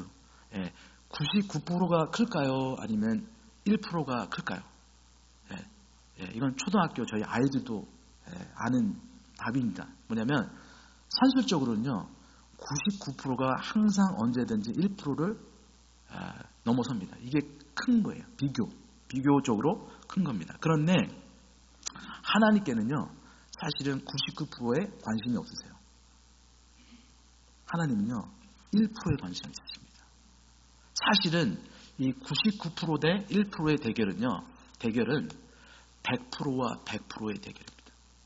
99%가 클까요? 아니면 1%가 클까요? 이건 초등학교 저희 아이들도 아는 답입니다. 뭐냐면 산술적으로는요, 99%가 항상 언제든지 1%를 넘어섭니다. 이게 큰 거예요. 비교적으로 큰 겁니다. 그런데 하나님께는요, 사실은 99%에 관심이 없으세요. 하나님은요, 1%에 관심이 있으십니다. 사실은 이 99% 대 1%의 대결은 100%와 100%의 대결입니다.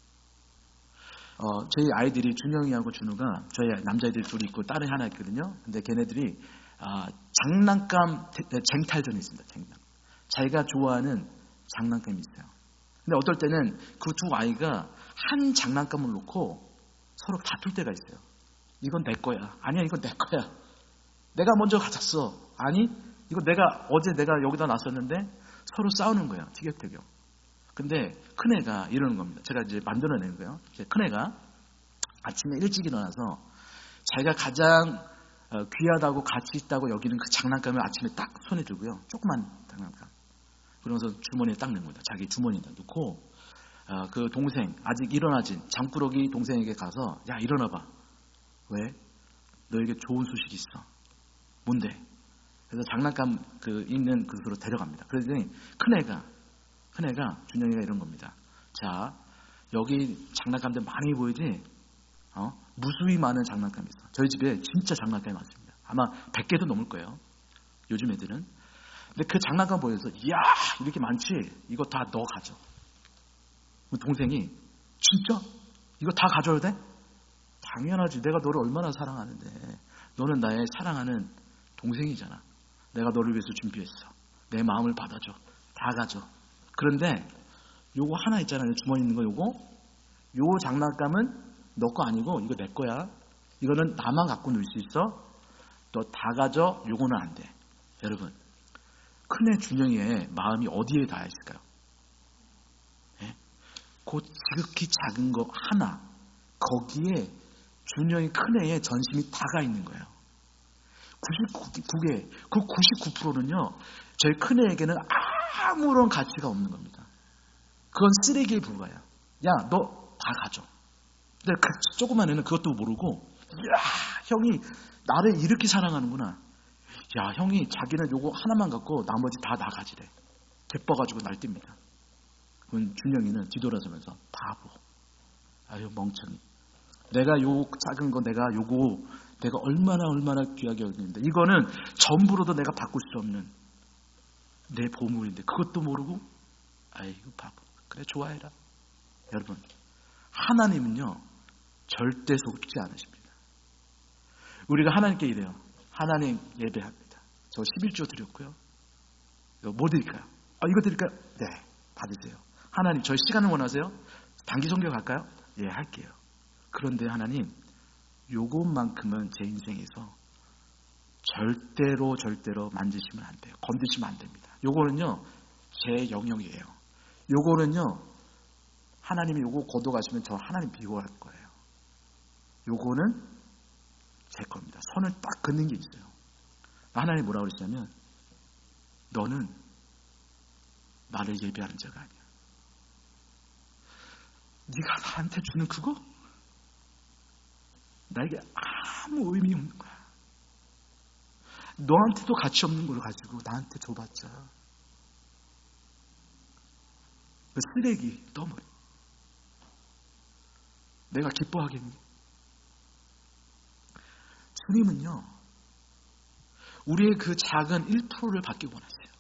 저희 아이들이 준영이하고 준우가, 저희 남자애들 둘이 있고 딸이 하나 있거든요. 근데 걔네들이 장난감 쟁탈전이 있습니다. 자기가 좋아하는 장난감이 있어요. 근데 어떨 때는 그 두 아이가 한 장난감을 놓고 서로 다툴 때가 있어요. 이건 내 거야. 아니야, 이건 내 거야. 내가 먼저 가졌어. 아니, 이거 어제 내가 여기다 놨었는데 서로 싸우는 거예요. 티격태격. 근데 큰애가 이러는 겁니다. 제가 이제 만들어내는 거예요. 큰애가 아침에 일찍 일어나서 자기가 가장 귀하다고 가치 있다고 여기는 그 장난감을 아침에 딱 손에 들고요. 조그만 장난감. 그러면서 주머니에 딱 넣는 겁니다. 자기 주머니에다 넣고 그 동생, 아직 일어나진 잠꾸러기 동생에게 가서, 야, 일어나봐. 왜? 너에게 좋은 소식이 있어. 뭔데? 그래서 장난감 있는 그곳으로 데려갑니다. 그러더니 큰애가 준영이가 이런 겁니다. 자, 여기 장난감들 많이 보이지? 무수히 많은 장난감이 있어. 저희 집에 진짜 장난감이 많습니다. 아마 100개도 넘을 거예요. 요즘 애들은. 근데 그 장난감 보여서, 이야, 이렇게 많지? 이거 다 너 가져. 동생이, 진짜? 이거 다 가져야 돼? 당연하지. 내가 너를 얼마나 사랑하는데. 너는 나의 사랑하는 동생이잖아. 내가 너를 위해서 준비했어. 내 마음을 받아줘. 다 가져. 그런데 요거 하나 있잖아요. 주머니 있는 거 요 장난감은 너 거 아니고 이거 내 거야. 이거는 나만 갖고 놀 수 있어. 너 다 가져. 요거는 안 돼. 여러분, 큰애 준영이의 마음이 어디에 닿아 있을까요? 그 지극히 작은 거 하나, 거기에 준영이 큰애의 전심이 다가 있는 거예요. 99개, 그 99%는요, 저희 큰애에게는 아무런 가치가 없는 겁니다. 그건 쓰레기에 불과해요. 야, 너 다 가져. 근데 그 조그만 애는 그것도 모르고, 이야, 형이 나를 이렇게 사랑하는구나. 야, 형이 자기는 요거 하나만 갖고 나머지 다 가지래. 기뻐가지고 날뜁니다. 그럼 준영이는 뒤돌아서면서, 바보. 아유, 멍청이. 내가 요 작은 거 내가 얼마나 귀하게 여기는데, 이거는 전부로도 내가 바꿀 수 없는 내 보물인데 그것도 모르고, 아이고 바보. 그래, 좋아해라. 여러분, 하나님은요, 절대 속지 않으십니다. 우리가 하나님께 이래요. 하나님 예배합니다. 저 11조 드렸고요. 이거 뭐 드릴까요? 이거 드릴까요? 네, 받으세요. 하나님, 저희 시간을 원하세요? 단기 성경 갈까요? 예, 할게요. 그런데 하나님, 요것만큼은 제 인생에서 절대로 만지시면 안 돼요. 건드시면 안 됩니다. 요거는요, 제 영역이에요. 요거는요, 하나님이 요거 거둬가시면 저 하나님 비호할 거예요. 요거는 제 겁니다. 선을 딱 긋는 게 있어요. 하나님이 뭐라고 그러시냐면, 너는 나를 예배하는 자가 아니야. 네가 나한테 주는 그거? 나에게 아무 의미 없는 거야. 너한테도 가치 없는 걸 가지고 나한테 줘봤자 그 쓰레기 너머리. 내가 기뻐하겠니? 주님은요, 우리의 그 작은 1%를 받기 원하세요.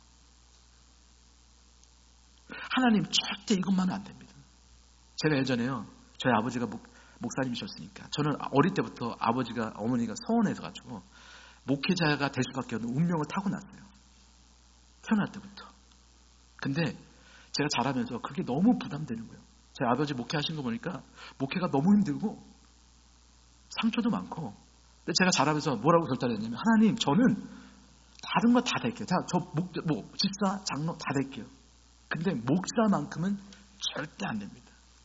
하나님, 절대 이것만은 안 됩니다. 제가 예전에요, 저희 아버지가 목사님이셨으니까, 저는 어릴 때부터 어머니가 서운해서 가지고 목회자가 될 수밖에 없는 운명을 타고났어요. 태어날 때부터. 근데 제가 자라면서 그게 너무 부담되는 거예요. 저희 아버지 목회하신 거 보니까 목회가 너무 힘들고 상처도 많고 근데 제가 자라면서 뭐라고 결단했냐면, 하나님, 저는 다른 거 다 될게요. 자, 저 집사, 장로 다 될게요. 근데 목사만큼은 절대 안 됩니다.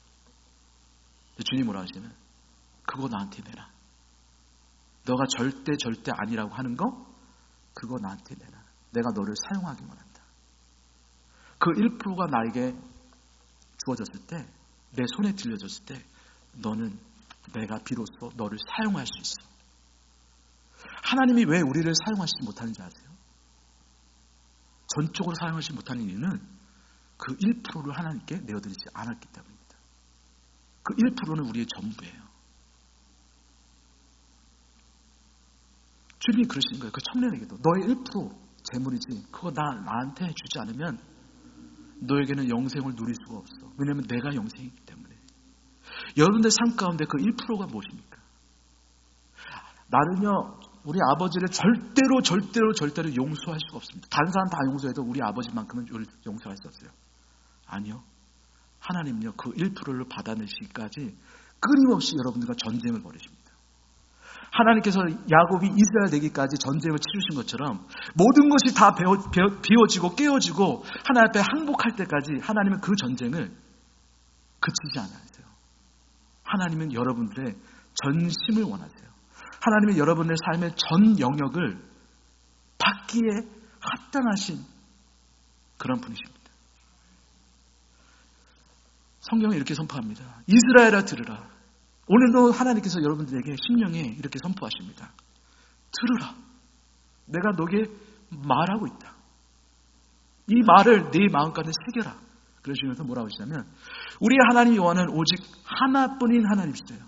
주님 뭐라 하시냐면, 그거 나한테 내라. 너가 절대 아니라고 하는 거, 그거 나한테 내라. 내가 너를 사용하기만 한다. 그 1%가 나에게 주어졌을 때, 내 손에 들려졌을 때, 너는 내가 비로소 너를 사용할 수 있어. 하나님이 왜 우리를 사용하시지 못하는지 아세요? 전적으로 사용하시지 못하는 이유는 그 1%를 하나님께 내어드리지 않았기 때문입니다. 그 1%는 우리의 전부예요. 주님이 그러시는 거예요. 그 청년에게도 너의 1% 재물이지 그거 나한테 주지 않으면 너에게는 영생을 누릴 수가 없어. 왜냐하면 내가 영생이기 때문에. 여러분들 삶 가운데 그 1%가 무엇입니까? 나는요, 우리 아버지를 절대로 용서할 수가 없습니다. 다른 사람 다 용서해도 우리 아버지만큼은 용서할 수 없어요. 아니요. 하나님은요, 그 1%를 받아내시기까지 끊임없이 여러분들과 전쟁을 벌이십니다. 하나님께서 야곱이 이스라엘 되기까지 전쟁을 치르신 것처럼 모든 것이 다 비워지고 깨어지고 하나님 앞에 항복할 때까지 하나님은 그 전쟁을 그치지 않으세요. 하나님은 여러분들의 전심을 원하세요. 하나님은 여러분의 삶의 전 영역을 받기에 합당하신 그런 분이십니다. 성경은 이렇게 선포합니다. 이스라엘아 들으라. 오늘도 하나님께서 여러분들에게 심령에 이렇게 선포하십니다. 들으라. 내가 너에게 말하고 있다. 이 말을 네 마음 가운데 새겨라. 그러시면서 뭐라고 하시냐면 우리 하나님 여호와는 오직 하나뿐인 하나님이시세요.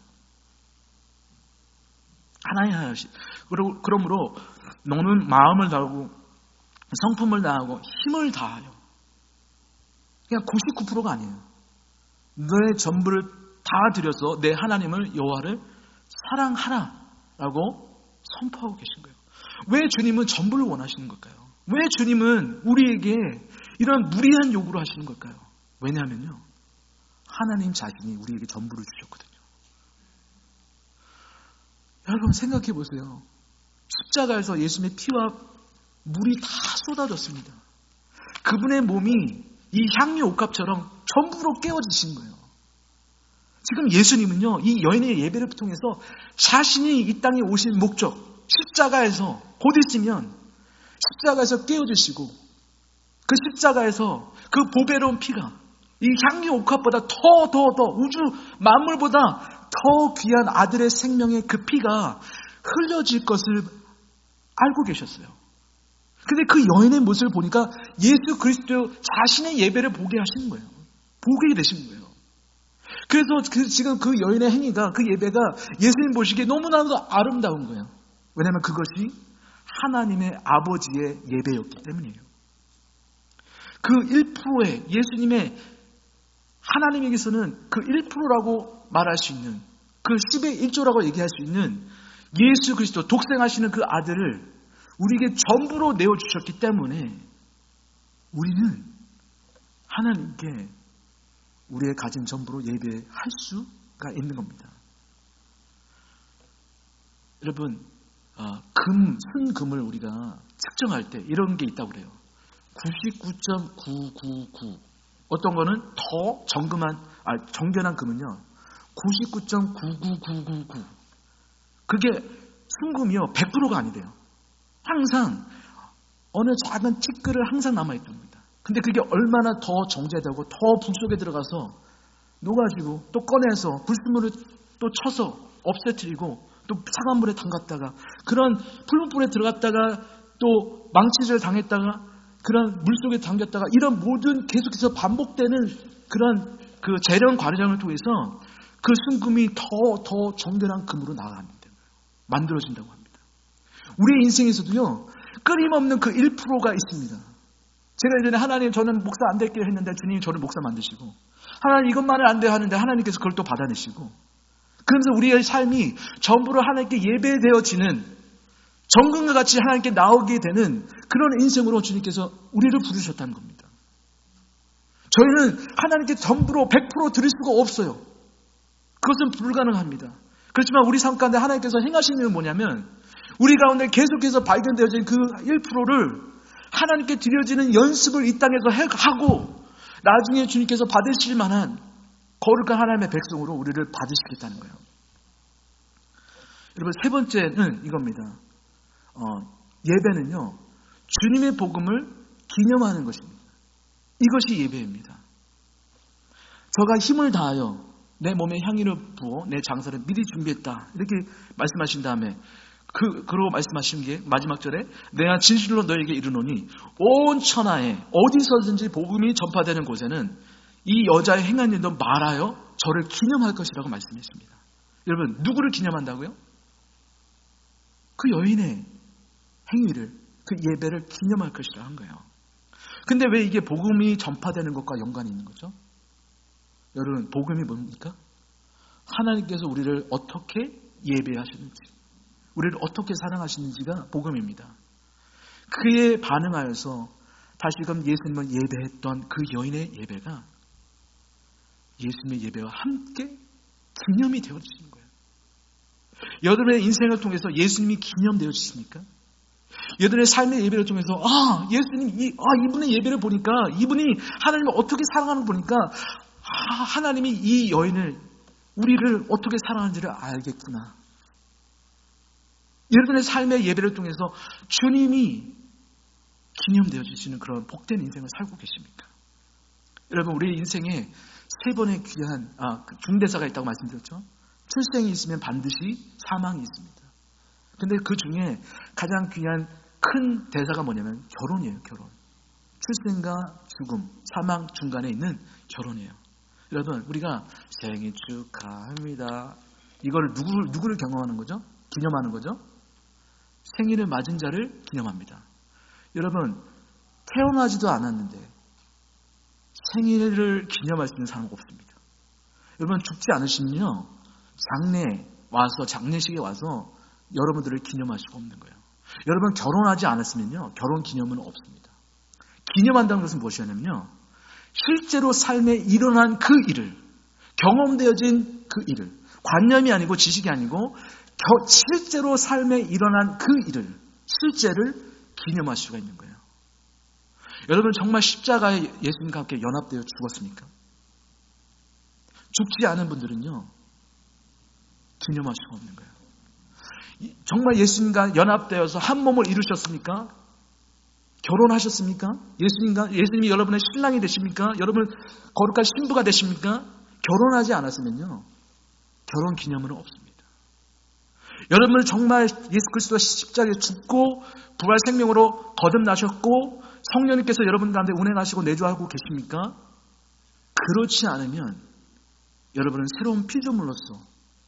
하나님 하나님. 그러므로 너는 마음을 다하고 성품을 다하고 힘을 다하여. 그냥 99%가 아니에요. 너의 전부를 다 들여서 내 하나님을 여호와를 사랑하라라고 선포하고 계신 거예요. 왜 주님은 전부를 원하시는 걸까요? 왜 주님은 우리에게 이런 무리한 요구를 하시는 걸까요? 왜냐하면요, 하나님 자신이 우리에게 전부를 주셨거든요. 여러분 생각해 보세요. 십자가에서 예수님의 피와 물이 다 쏟아졌습니다. 그분의 몸이 이 향유 옥합처럼 전부로 깨어지신 거예요. 지금 예수님은요, 이 여인의 예배를 통해서 자신이 이 땅에 오신 목적, 십자가에서 곧 있으면 십자가에서 깨어지시고 그 십자가에서 그 보배로운 피가 이 향유 옥합보다 더 우주 만물보다 더 귀한 아들의 생명의 그 피가 흘려질 것을 알고 계셨어요. 근데 그 여인의 모습을 보니까 예수 그리스도 자신의 예배를 보게 하시는 거예요. 보게 되신 거예요. 그래서 지금 그 여인의 행위가, 그 예배가 예수님 보시기에 너무나도 아름다운 거예요. 왜냐하면 그것이 하나님의 아버지의 예배였기 때문이에요. 그 1%의 예수님의 하나님에게서는 그 1%라고 말할 수 있는, 그 10의 1조라고 얘기할 수 있는 예수 그리스도 독생하시는 그 아들을 우리에게 전부로 내어주셨기 때문에 우리는 하나님께 우리의 가진 전부로 예배할 수가 있는 겁니다. 여러분, 순금을 우리가 측정할 때 이런 게 있다고 그래요. 99.999. 어떤 거는 더 정견한 금은요, 99.99999. 그게 순금이요, 100%가 아니래요. 항상 어느 작은 티끌을 항상 남아있던 겁니다. 근데 그게 얼마나 더 정제되고 더 불 속에 들어가서 녹아지고 또 꺼내서 불순물을 또 쳐서 없애뜨리고 또 차가운 물에 담갔다가 그런 풀무불에 들어갔다가 또 망치질 당했다가 그런 물속에 담겼다가 이런 모든 계속해서 반복되는 그런 그 재련 과정을 통해서 그 순금이 더 정결한 금으로 나아갑니다. 만들어진다고 합니다. 우리의 인생에서도요, 끊임없는 그 1%가 있습니다. 제가 예전에 하나님 저는 목사 안 될게요 했는데 주님이 저를 목사 만드시고, 하나님 이것만은 안 돼요 하는데 하나님께서 그걸 또 받아내시고, 그러면서 우리의 삶이 전부로 하나님께 예배되어지는, 정금과 같이 하나님께 나오게 되는 그런 인생으로 주님께서 우리를 부르셨다는 겁니다. 저희는 하나님께 전부로 100% 드릴 수가 없어요. 그것은 불가능합니다. 그렇지만 우리 삶 가운데 하나님께서 행하시는 일은 뭐냐면 우리 가운데 계속해서 발견되어진 그 1%를 하나님께 드려지는 연습을 이 땅에서 하고 나중에 주님께서 받으실 만한 거룩한 하나님의 백성으로 우리를 받으시겠다는 거예요. 여러분, 세 번째는 이겁니다. 예배는요, 주님의 복음을 기념하는 것입니다. 이것이 예배입니다. 저가 힘을 다하여 내 몸에 향유를 부어 내 장사를 미리 준비했다. 이렇게 말씀하신 다음에 그러고 말씀하신 게 마지막 절에 내가 진실로 너에게 이르노니 온 천하에 어디서든지 복음이 전파되는 곳에는 이 여자의 행한 일도 말하여 저를 기념할 것이라고 말씀했습니다. 여러분, 누구를 기념한다고요? 그 여인의 행위를, 그 예배를 기념할 것이라 한 거예요. 근데 왜 이게 복음이 전파되는 것과 연관이 있는 거죠? 여러분, 복음이 뭡니까? 하나님께서 우리를 어떻게 예배하시는지, 우리를 어떻게 사랑하시는지가 복음입니다. 그에 반응하여서 다시금 예수님을 예배했던 그 여인의 예배가 예수님의 예배와 함께 기념이 되어지는 거예요. 여러분의 인생을 통해서 예수님이 기념되어지십니까? 여러분의 삶의 예배를 통해서 예수님, 이분의 예배를 보니까 이분이 하나님을 어떻게 사랑하는 거 보니까 하나님이 이 여인을, 우리를 어떻게 사랑하는지를 알겠구나. 여러분의 삶의 예배를 통해서 주님이 기념되어지시는 그런 복된 인생을 살고 계십니까? 여러분, 우리 인생에 세 번의 귀한 중대사가 있다고 말씀드렸죠. 출생이 있으면 반드시 사망이 있습니다. 근데 그 중에 가장 귀한 큰 대사가 뭐냐면 결혼이에요. 결혼. 출생과 죽음, 사망 중간에 있는 결혼이에요. 여러분, 우리가 생일 축하합니다. 이걸 누구를 경험하는 거죠? 기념하는 거죠? 생일을 맞은 자를 기념합니다. 여러분, 태어나지도 않았는데 생일을 기념할 수 있는 사람은 없습니다. 여러분, 죽지 않으시면요, 장례식에 와서 여러분들을 기념할 수가 없는 거예요. 여러분, 결혼하지 않았으면요, 결혼 기념은 없습니다. 기념한다는 것은 무엇이냐면요, 실제로 삶에 일어난 그 일을, 경험되어진 그 일을, 관념이 아니고 지식이 아니고 실제로 삶에 일어난 그 일을, 실제를 기념할 수가 있는 거예요. 여러분, 정말 십자가에 예수님과 함께 연합되어 죽었습니까? 죽지 않은 분들은요, 기념할 수가 없는 거예요. 정말 예수님과 연합되어서 한 몸을 이루셨습니까? 결혼하셨습니까? 예수님이 여러분의 신랑이 되십니까? 여러분 거룩한 신부가 되십니까? 결혼하지 않았으면요, 결혼 기념은 없습니다. 여러분을 정말 예수 그리스도가 십자가에 죽고 부활 생명으로 거듭나셨고 성령님께서 여러분 가운데 운행하시고 내주하고 계십니까? 그렇지 않으면 여러분은 새로운 피조물로서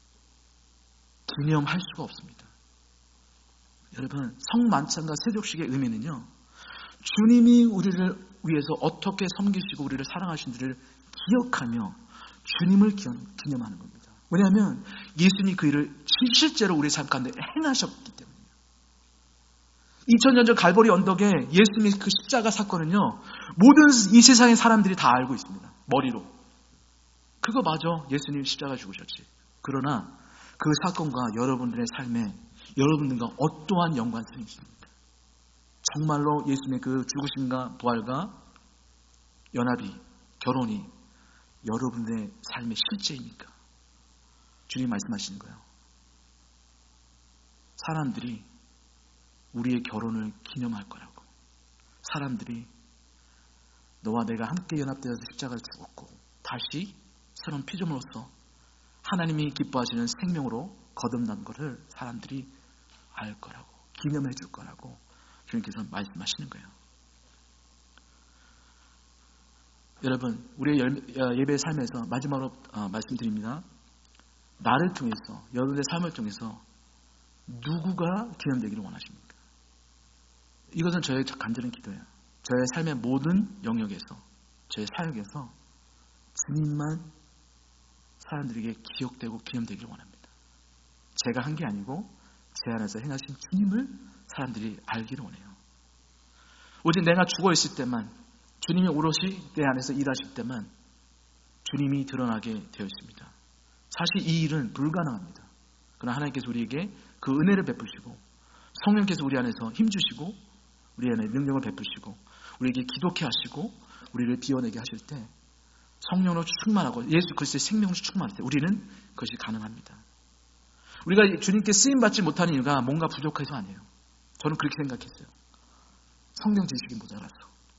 기념할 수가 없습니다. 여러분, 성만찬과 세족식의 의미는요, 주님이 우리를 위해서 어떻게 섬기시고 우리를 사랑하신지를 기억하며 주님을 기념하는 겁니다. 왜냐하면 예수님이 그 일을 실제로 우리 삶 가운데 행하셨기 때문이에요. 2000년 전 갈보리 언덕에 예수님의 그 십자가 사건은요, 모든 이 세상의 사람들이 다 알고 있습니다. 머리로. 그거 맞아. 예수님 십자가 죽으셨지. 그러나 그 사건과 여러분들의 삶에 여러분들과 어떠한 연관성이 있습니까? 정말로 예수님의 그 죽으심과 부활과 연합이, 결혼이 여러분의 삶의 실제입니까? 주님 말씀하시는 거예요. 사람들이 우리의 결혼을 기념할 거라고. 사람들이 너와 내가 함께 연합되어서 십자가를 죽었고 다시 새로운 피조물로서 하나님이 기뻐하시는 생명으로 거듭난 것을 사람들이 알 거라고, 기념해 줄 거라고 주님께서 말씀하시는 거예요. 여러분, 우리의 예배의 삶에서 마지막으로 말씀드립니다. 나를 통해서, 여러분의 삶을 통해서 누구가 기념되기를 원하십니까? 이것은 저의 간절한 기도예요. 저의 삶의 모든 영역에서, 저의 사역에서 주님만 사람들에게 기억되고 기념되기를 원합니다. 제가 한 게 아니고 제 안에서 행하신 주님을 사람들이 알기를 원해요. 오직 내가 죽어있을 때만, 주님이 오롯이 내 안에서 일하실 때만 주님이 드러나게 되어 있습니다. 사실 이 일은 불가능합니다. 그러나 하나님께서 우리에게 그 은혜를 베푸시고 성령께서 우리 안에서 힘주시고 우리 안에 능력을 베푸시고 우리에게 기도케 하시고 우리를 비워내게 하실 때 성령으로 충만하고 예수 그리스도의 생명으로 충만할 때 우리는 그것이 가능합니다. 우리가 주님께 쓰임받지 못하는 이유가 뭔가 부족해서 아니에요. 저는 그렇게 생각했어요. 성경 지식이 모자라서,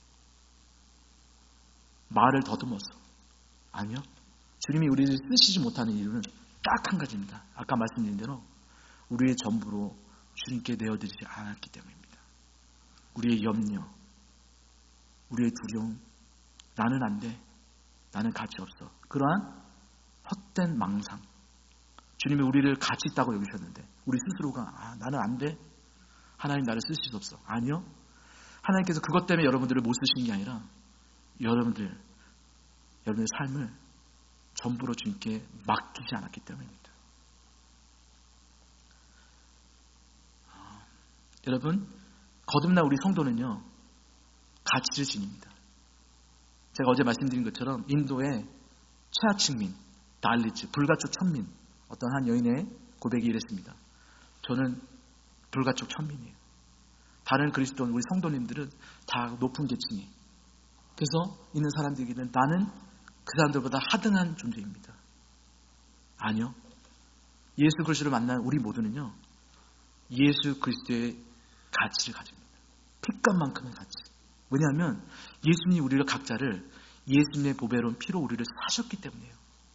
말을 더듬어서. 아니요. 주님이 우리를 쓰시지 못하는 이유는 딱 한 가지입니다. 아까 말씀드린 대로 우리의 전부로 주님께 내어드리지 않았기 때문입니다. 우리의 염려, 우리의 두려움, 나는 안 돼, 나는 가치 없어, 그러한 헛된 망상. 주님이 우리를 가치 있다고 여기셨는데 우리 스스로가 나는 안 돼, 하나님 나를 쓰실 수 없어. 아니요. 하나님께서 그것 때문에 여러분들을 못 쓰신 게 아니라 여러분들의 삶을 전부로 주님께 맡기지 않았기 때문입니다. 여러분, 거듭난 우리 성도는요, 가치를 지닙니다. 제가 어제 말씀드린 것처럼 인도의 최하층민, 달리츠, 불가촉 천민, 어떤 한 여인의 고백이 이랬습니다. 저는 불가촉 천민이에요. 다른 그리스도인 우리 성도님들은 다 높은 계층이에요. 그래서 있는 사람들에게는 나는 그 사람들보다 하등한 존재입니다. 아니요. 예수 그리스도를 만난 우리 모두는요, 예수 그리스도의 가치를 가집니다. 핏값만큼의 가치. 왜냐하면 예수님이 우리를 각자를 예수님의 보배로운 피로 우리를 사셨기 때문이에요.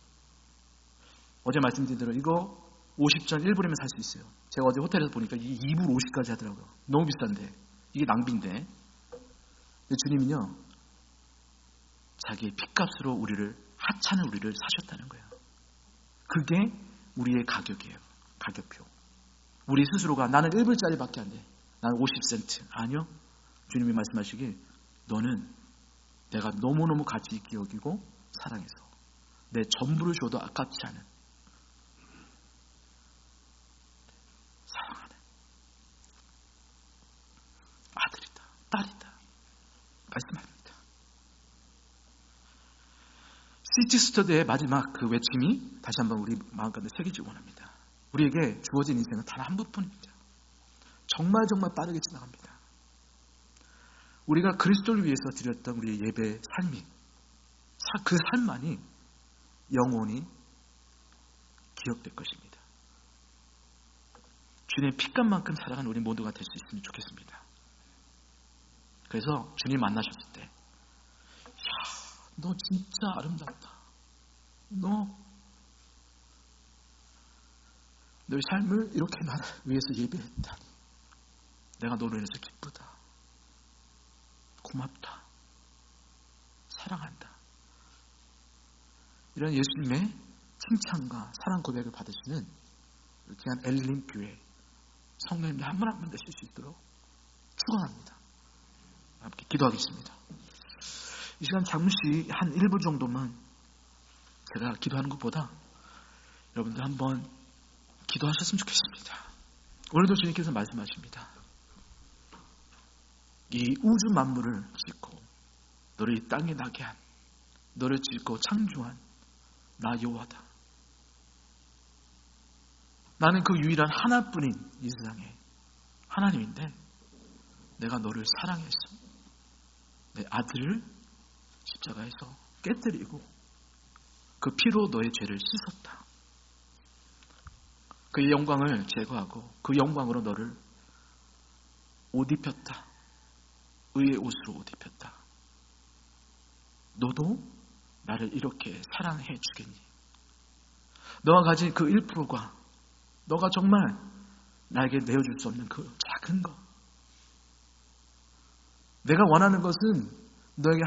어제 말씀드린 대로 이거 50전 1불이면 살 수 있어요. 제가 어제 호텔에서 보니까 이게 2불 50까지 하더라고요. 너무 비싼데. 이게 낭비인데. 근데 주님은요, 자기의 핏값으로 우리를, 하찮은 우리를 사셨다는 거예요. 그게 우리의 가격이에요. 가격표. 우리 스스로가 나는 1불짜리밖에 안 돼, 나는 50센트. 아니요. 주님이 말씀하시길 너는 내가 너무너무 가치 있게 여기고 사랑해서 내 전부를 줘도 아깝지 않은 사랑하는 아들이다, 딸이다 말씀합니다. 시티 스터드의 마지막 그 외침이 다시 한번 우리 마음가운데 새기지 원합니다. 우리에게 주어진 인생은 단 한 번뿐입니다. 정말 빠르게 지나갑니다. 우리가 그리스도를 위해서 드렸던 우리의 예배의 삶이, 그 삶만이 영원히 기억될 것입니다. 주님의 핏값만큼 사랑하는 우리 모두가 될 수 있으면 좋겠습니다. 그래서 주님 만나셨을 때, 너 진짜 아름답다, 너의 삶을 이렇게 나를 위해서 예배했다니 내가 너로 인해서 기쁘다, 고맙다, 사랑한다, 이런 예수님의 칭찬과 사랑 고백을 받으시는 귀한 엘림 교회 성도님들 한 분 한 분 되실 수 있도록 축원합니다. 함께 기도하겠습니다. 이 시간 잠시 한 1분 정도만 제가 기도하는 것보다 여러분들 한번 기도하셨으면 좋겠습니다. 오늘도 주님께서 말씀하십니다. 이 우주 만물을 짓고 너를 이 땅에 나게 한, 너를 짓고 창조한 나 여호와다. 나는 그 유일한 하나뿐인 이 세상에 하나님인데 내가 너를 사랑해서 내 아들을 십자가에서 깨뜨리고 그 피로 너의 죄를 씻었다. 그의 영광을 제거하고 그 영광으로 너를 옷 입혔다. 의의 옷으로 옷 입혔다. 너도 나를 이렇게 사랑해 주겠니? 너가 가진 그 1%가 너가 정말 나에게 내어줄 수 없는 그 작은 것, 내가 원하는 것은 너에게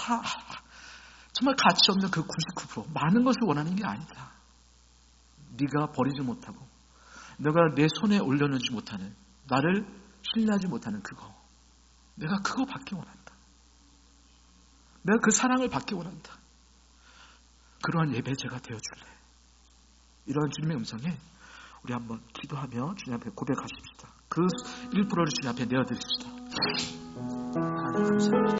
정말 가치 없는 그 99%, 많은 것을 원하는 게 아니다. 네가 버리지 못하고 내가 내 손에 올려놓지 못하는, 나를 신뢰하지 못하는 그거, 내가 그거 받기 원한다. 내가 그 사랑을 받기 원한다. 그러한 예배제가 되어줄래. 이러한 주님의 음성에 우리 한번 기도하며 주님 앞에 고백하십시다. 그 1%를 주님 앞에 내어드립시다. 하나님 감사합니다.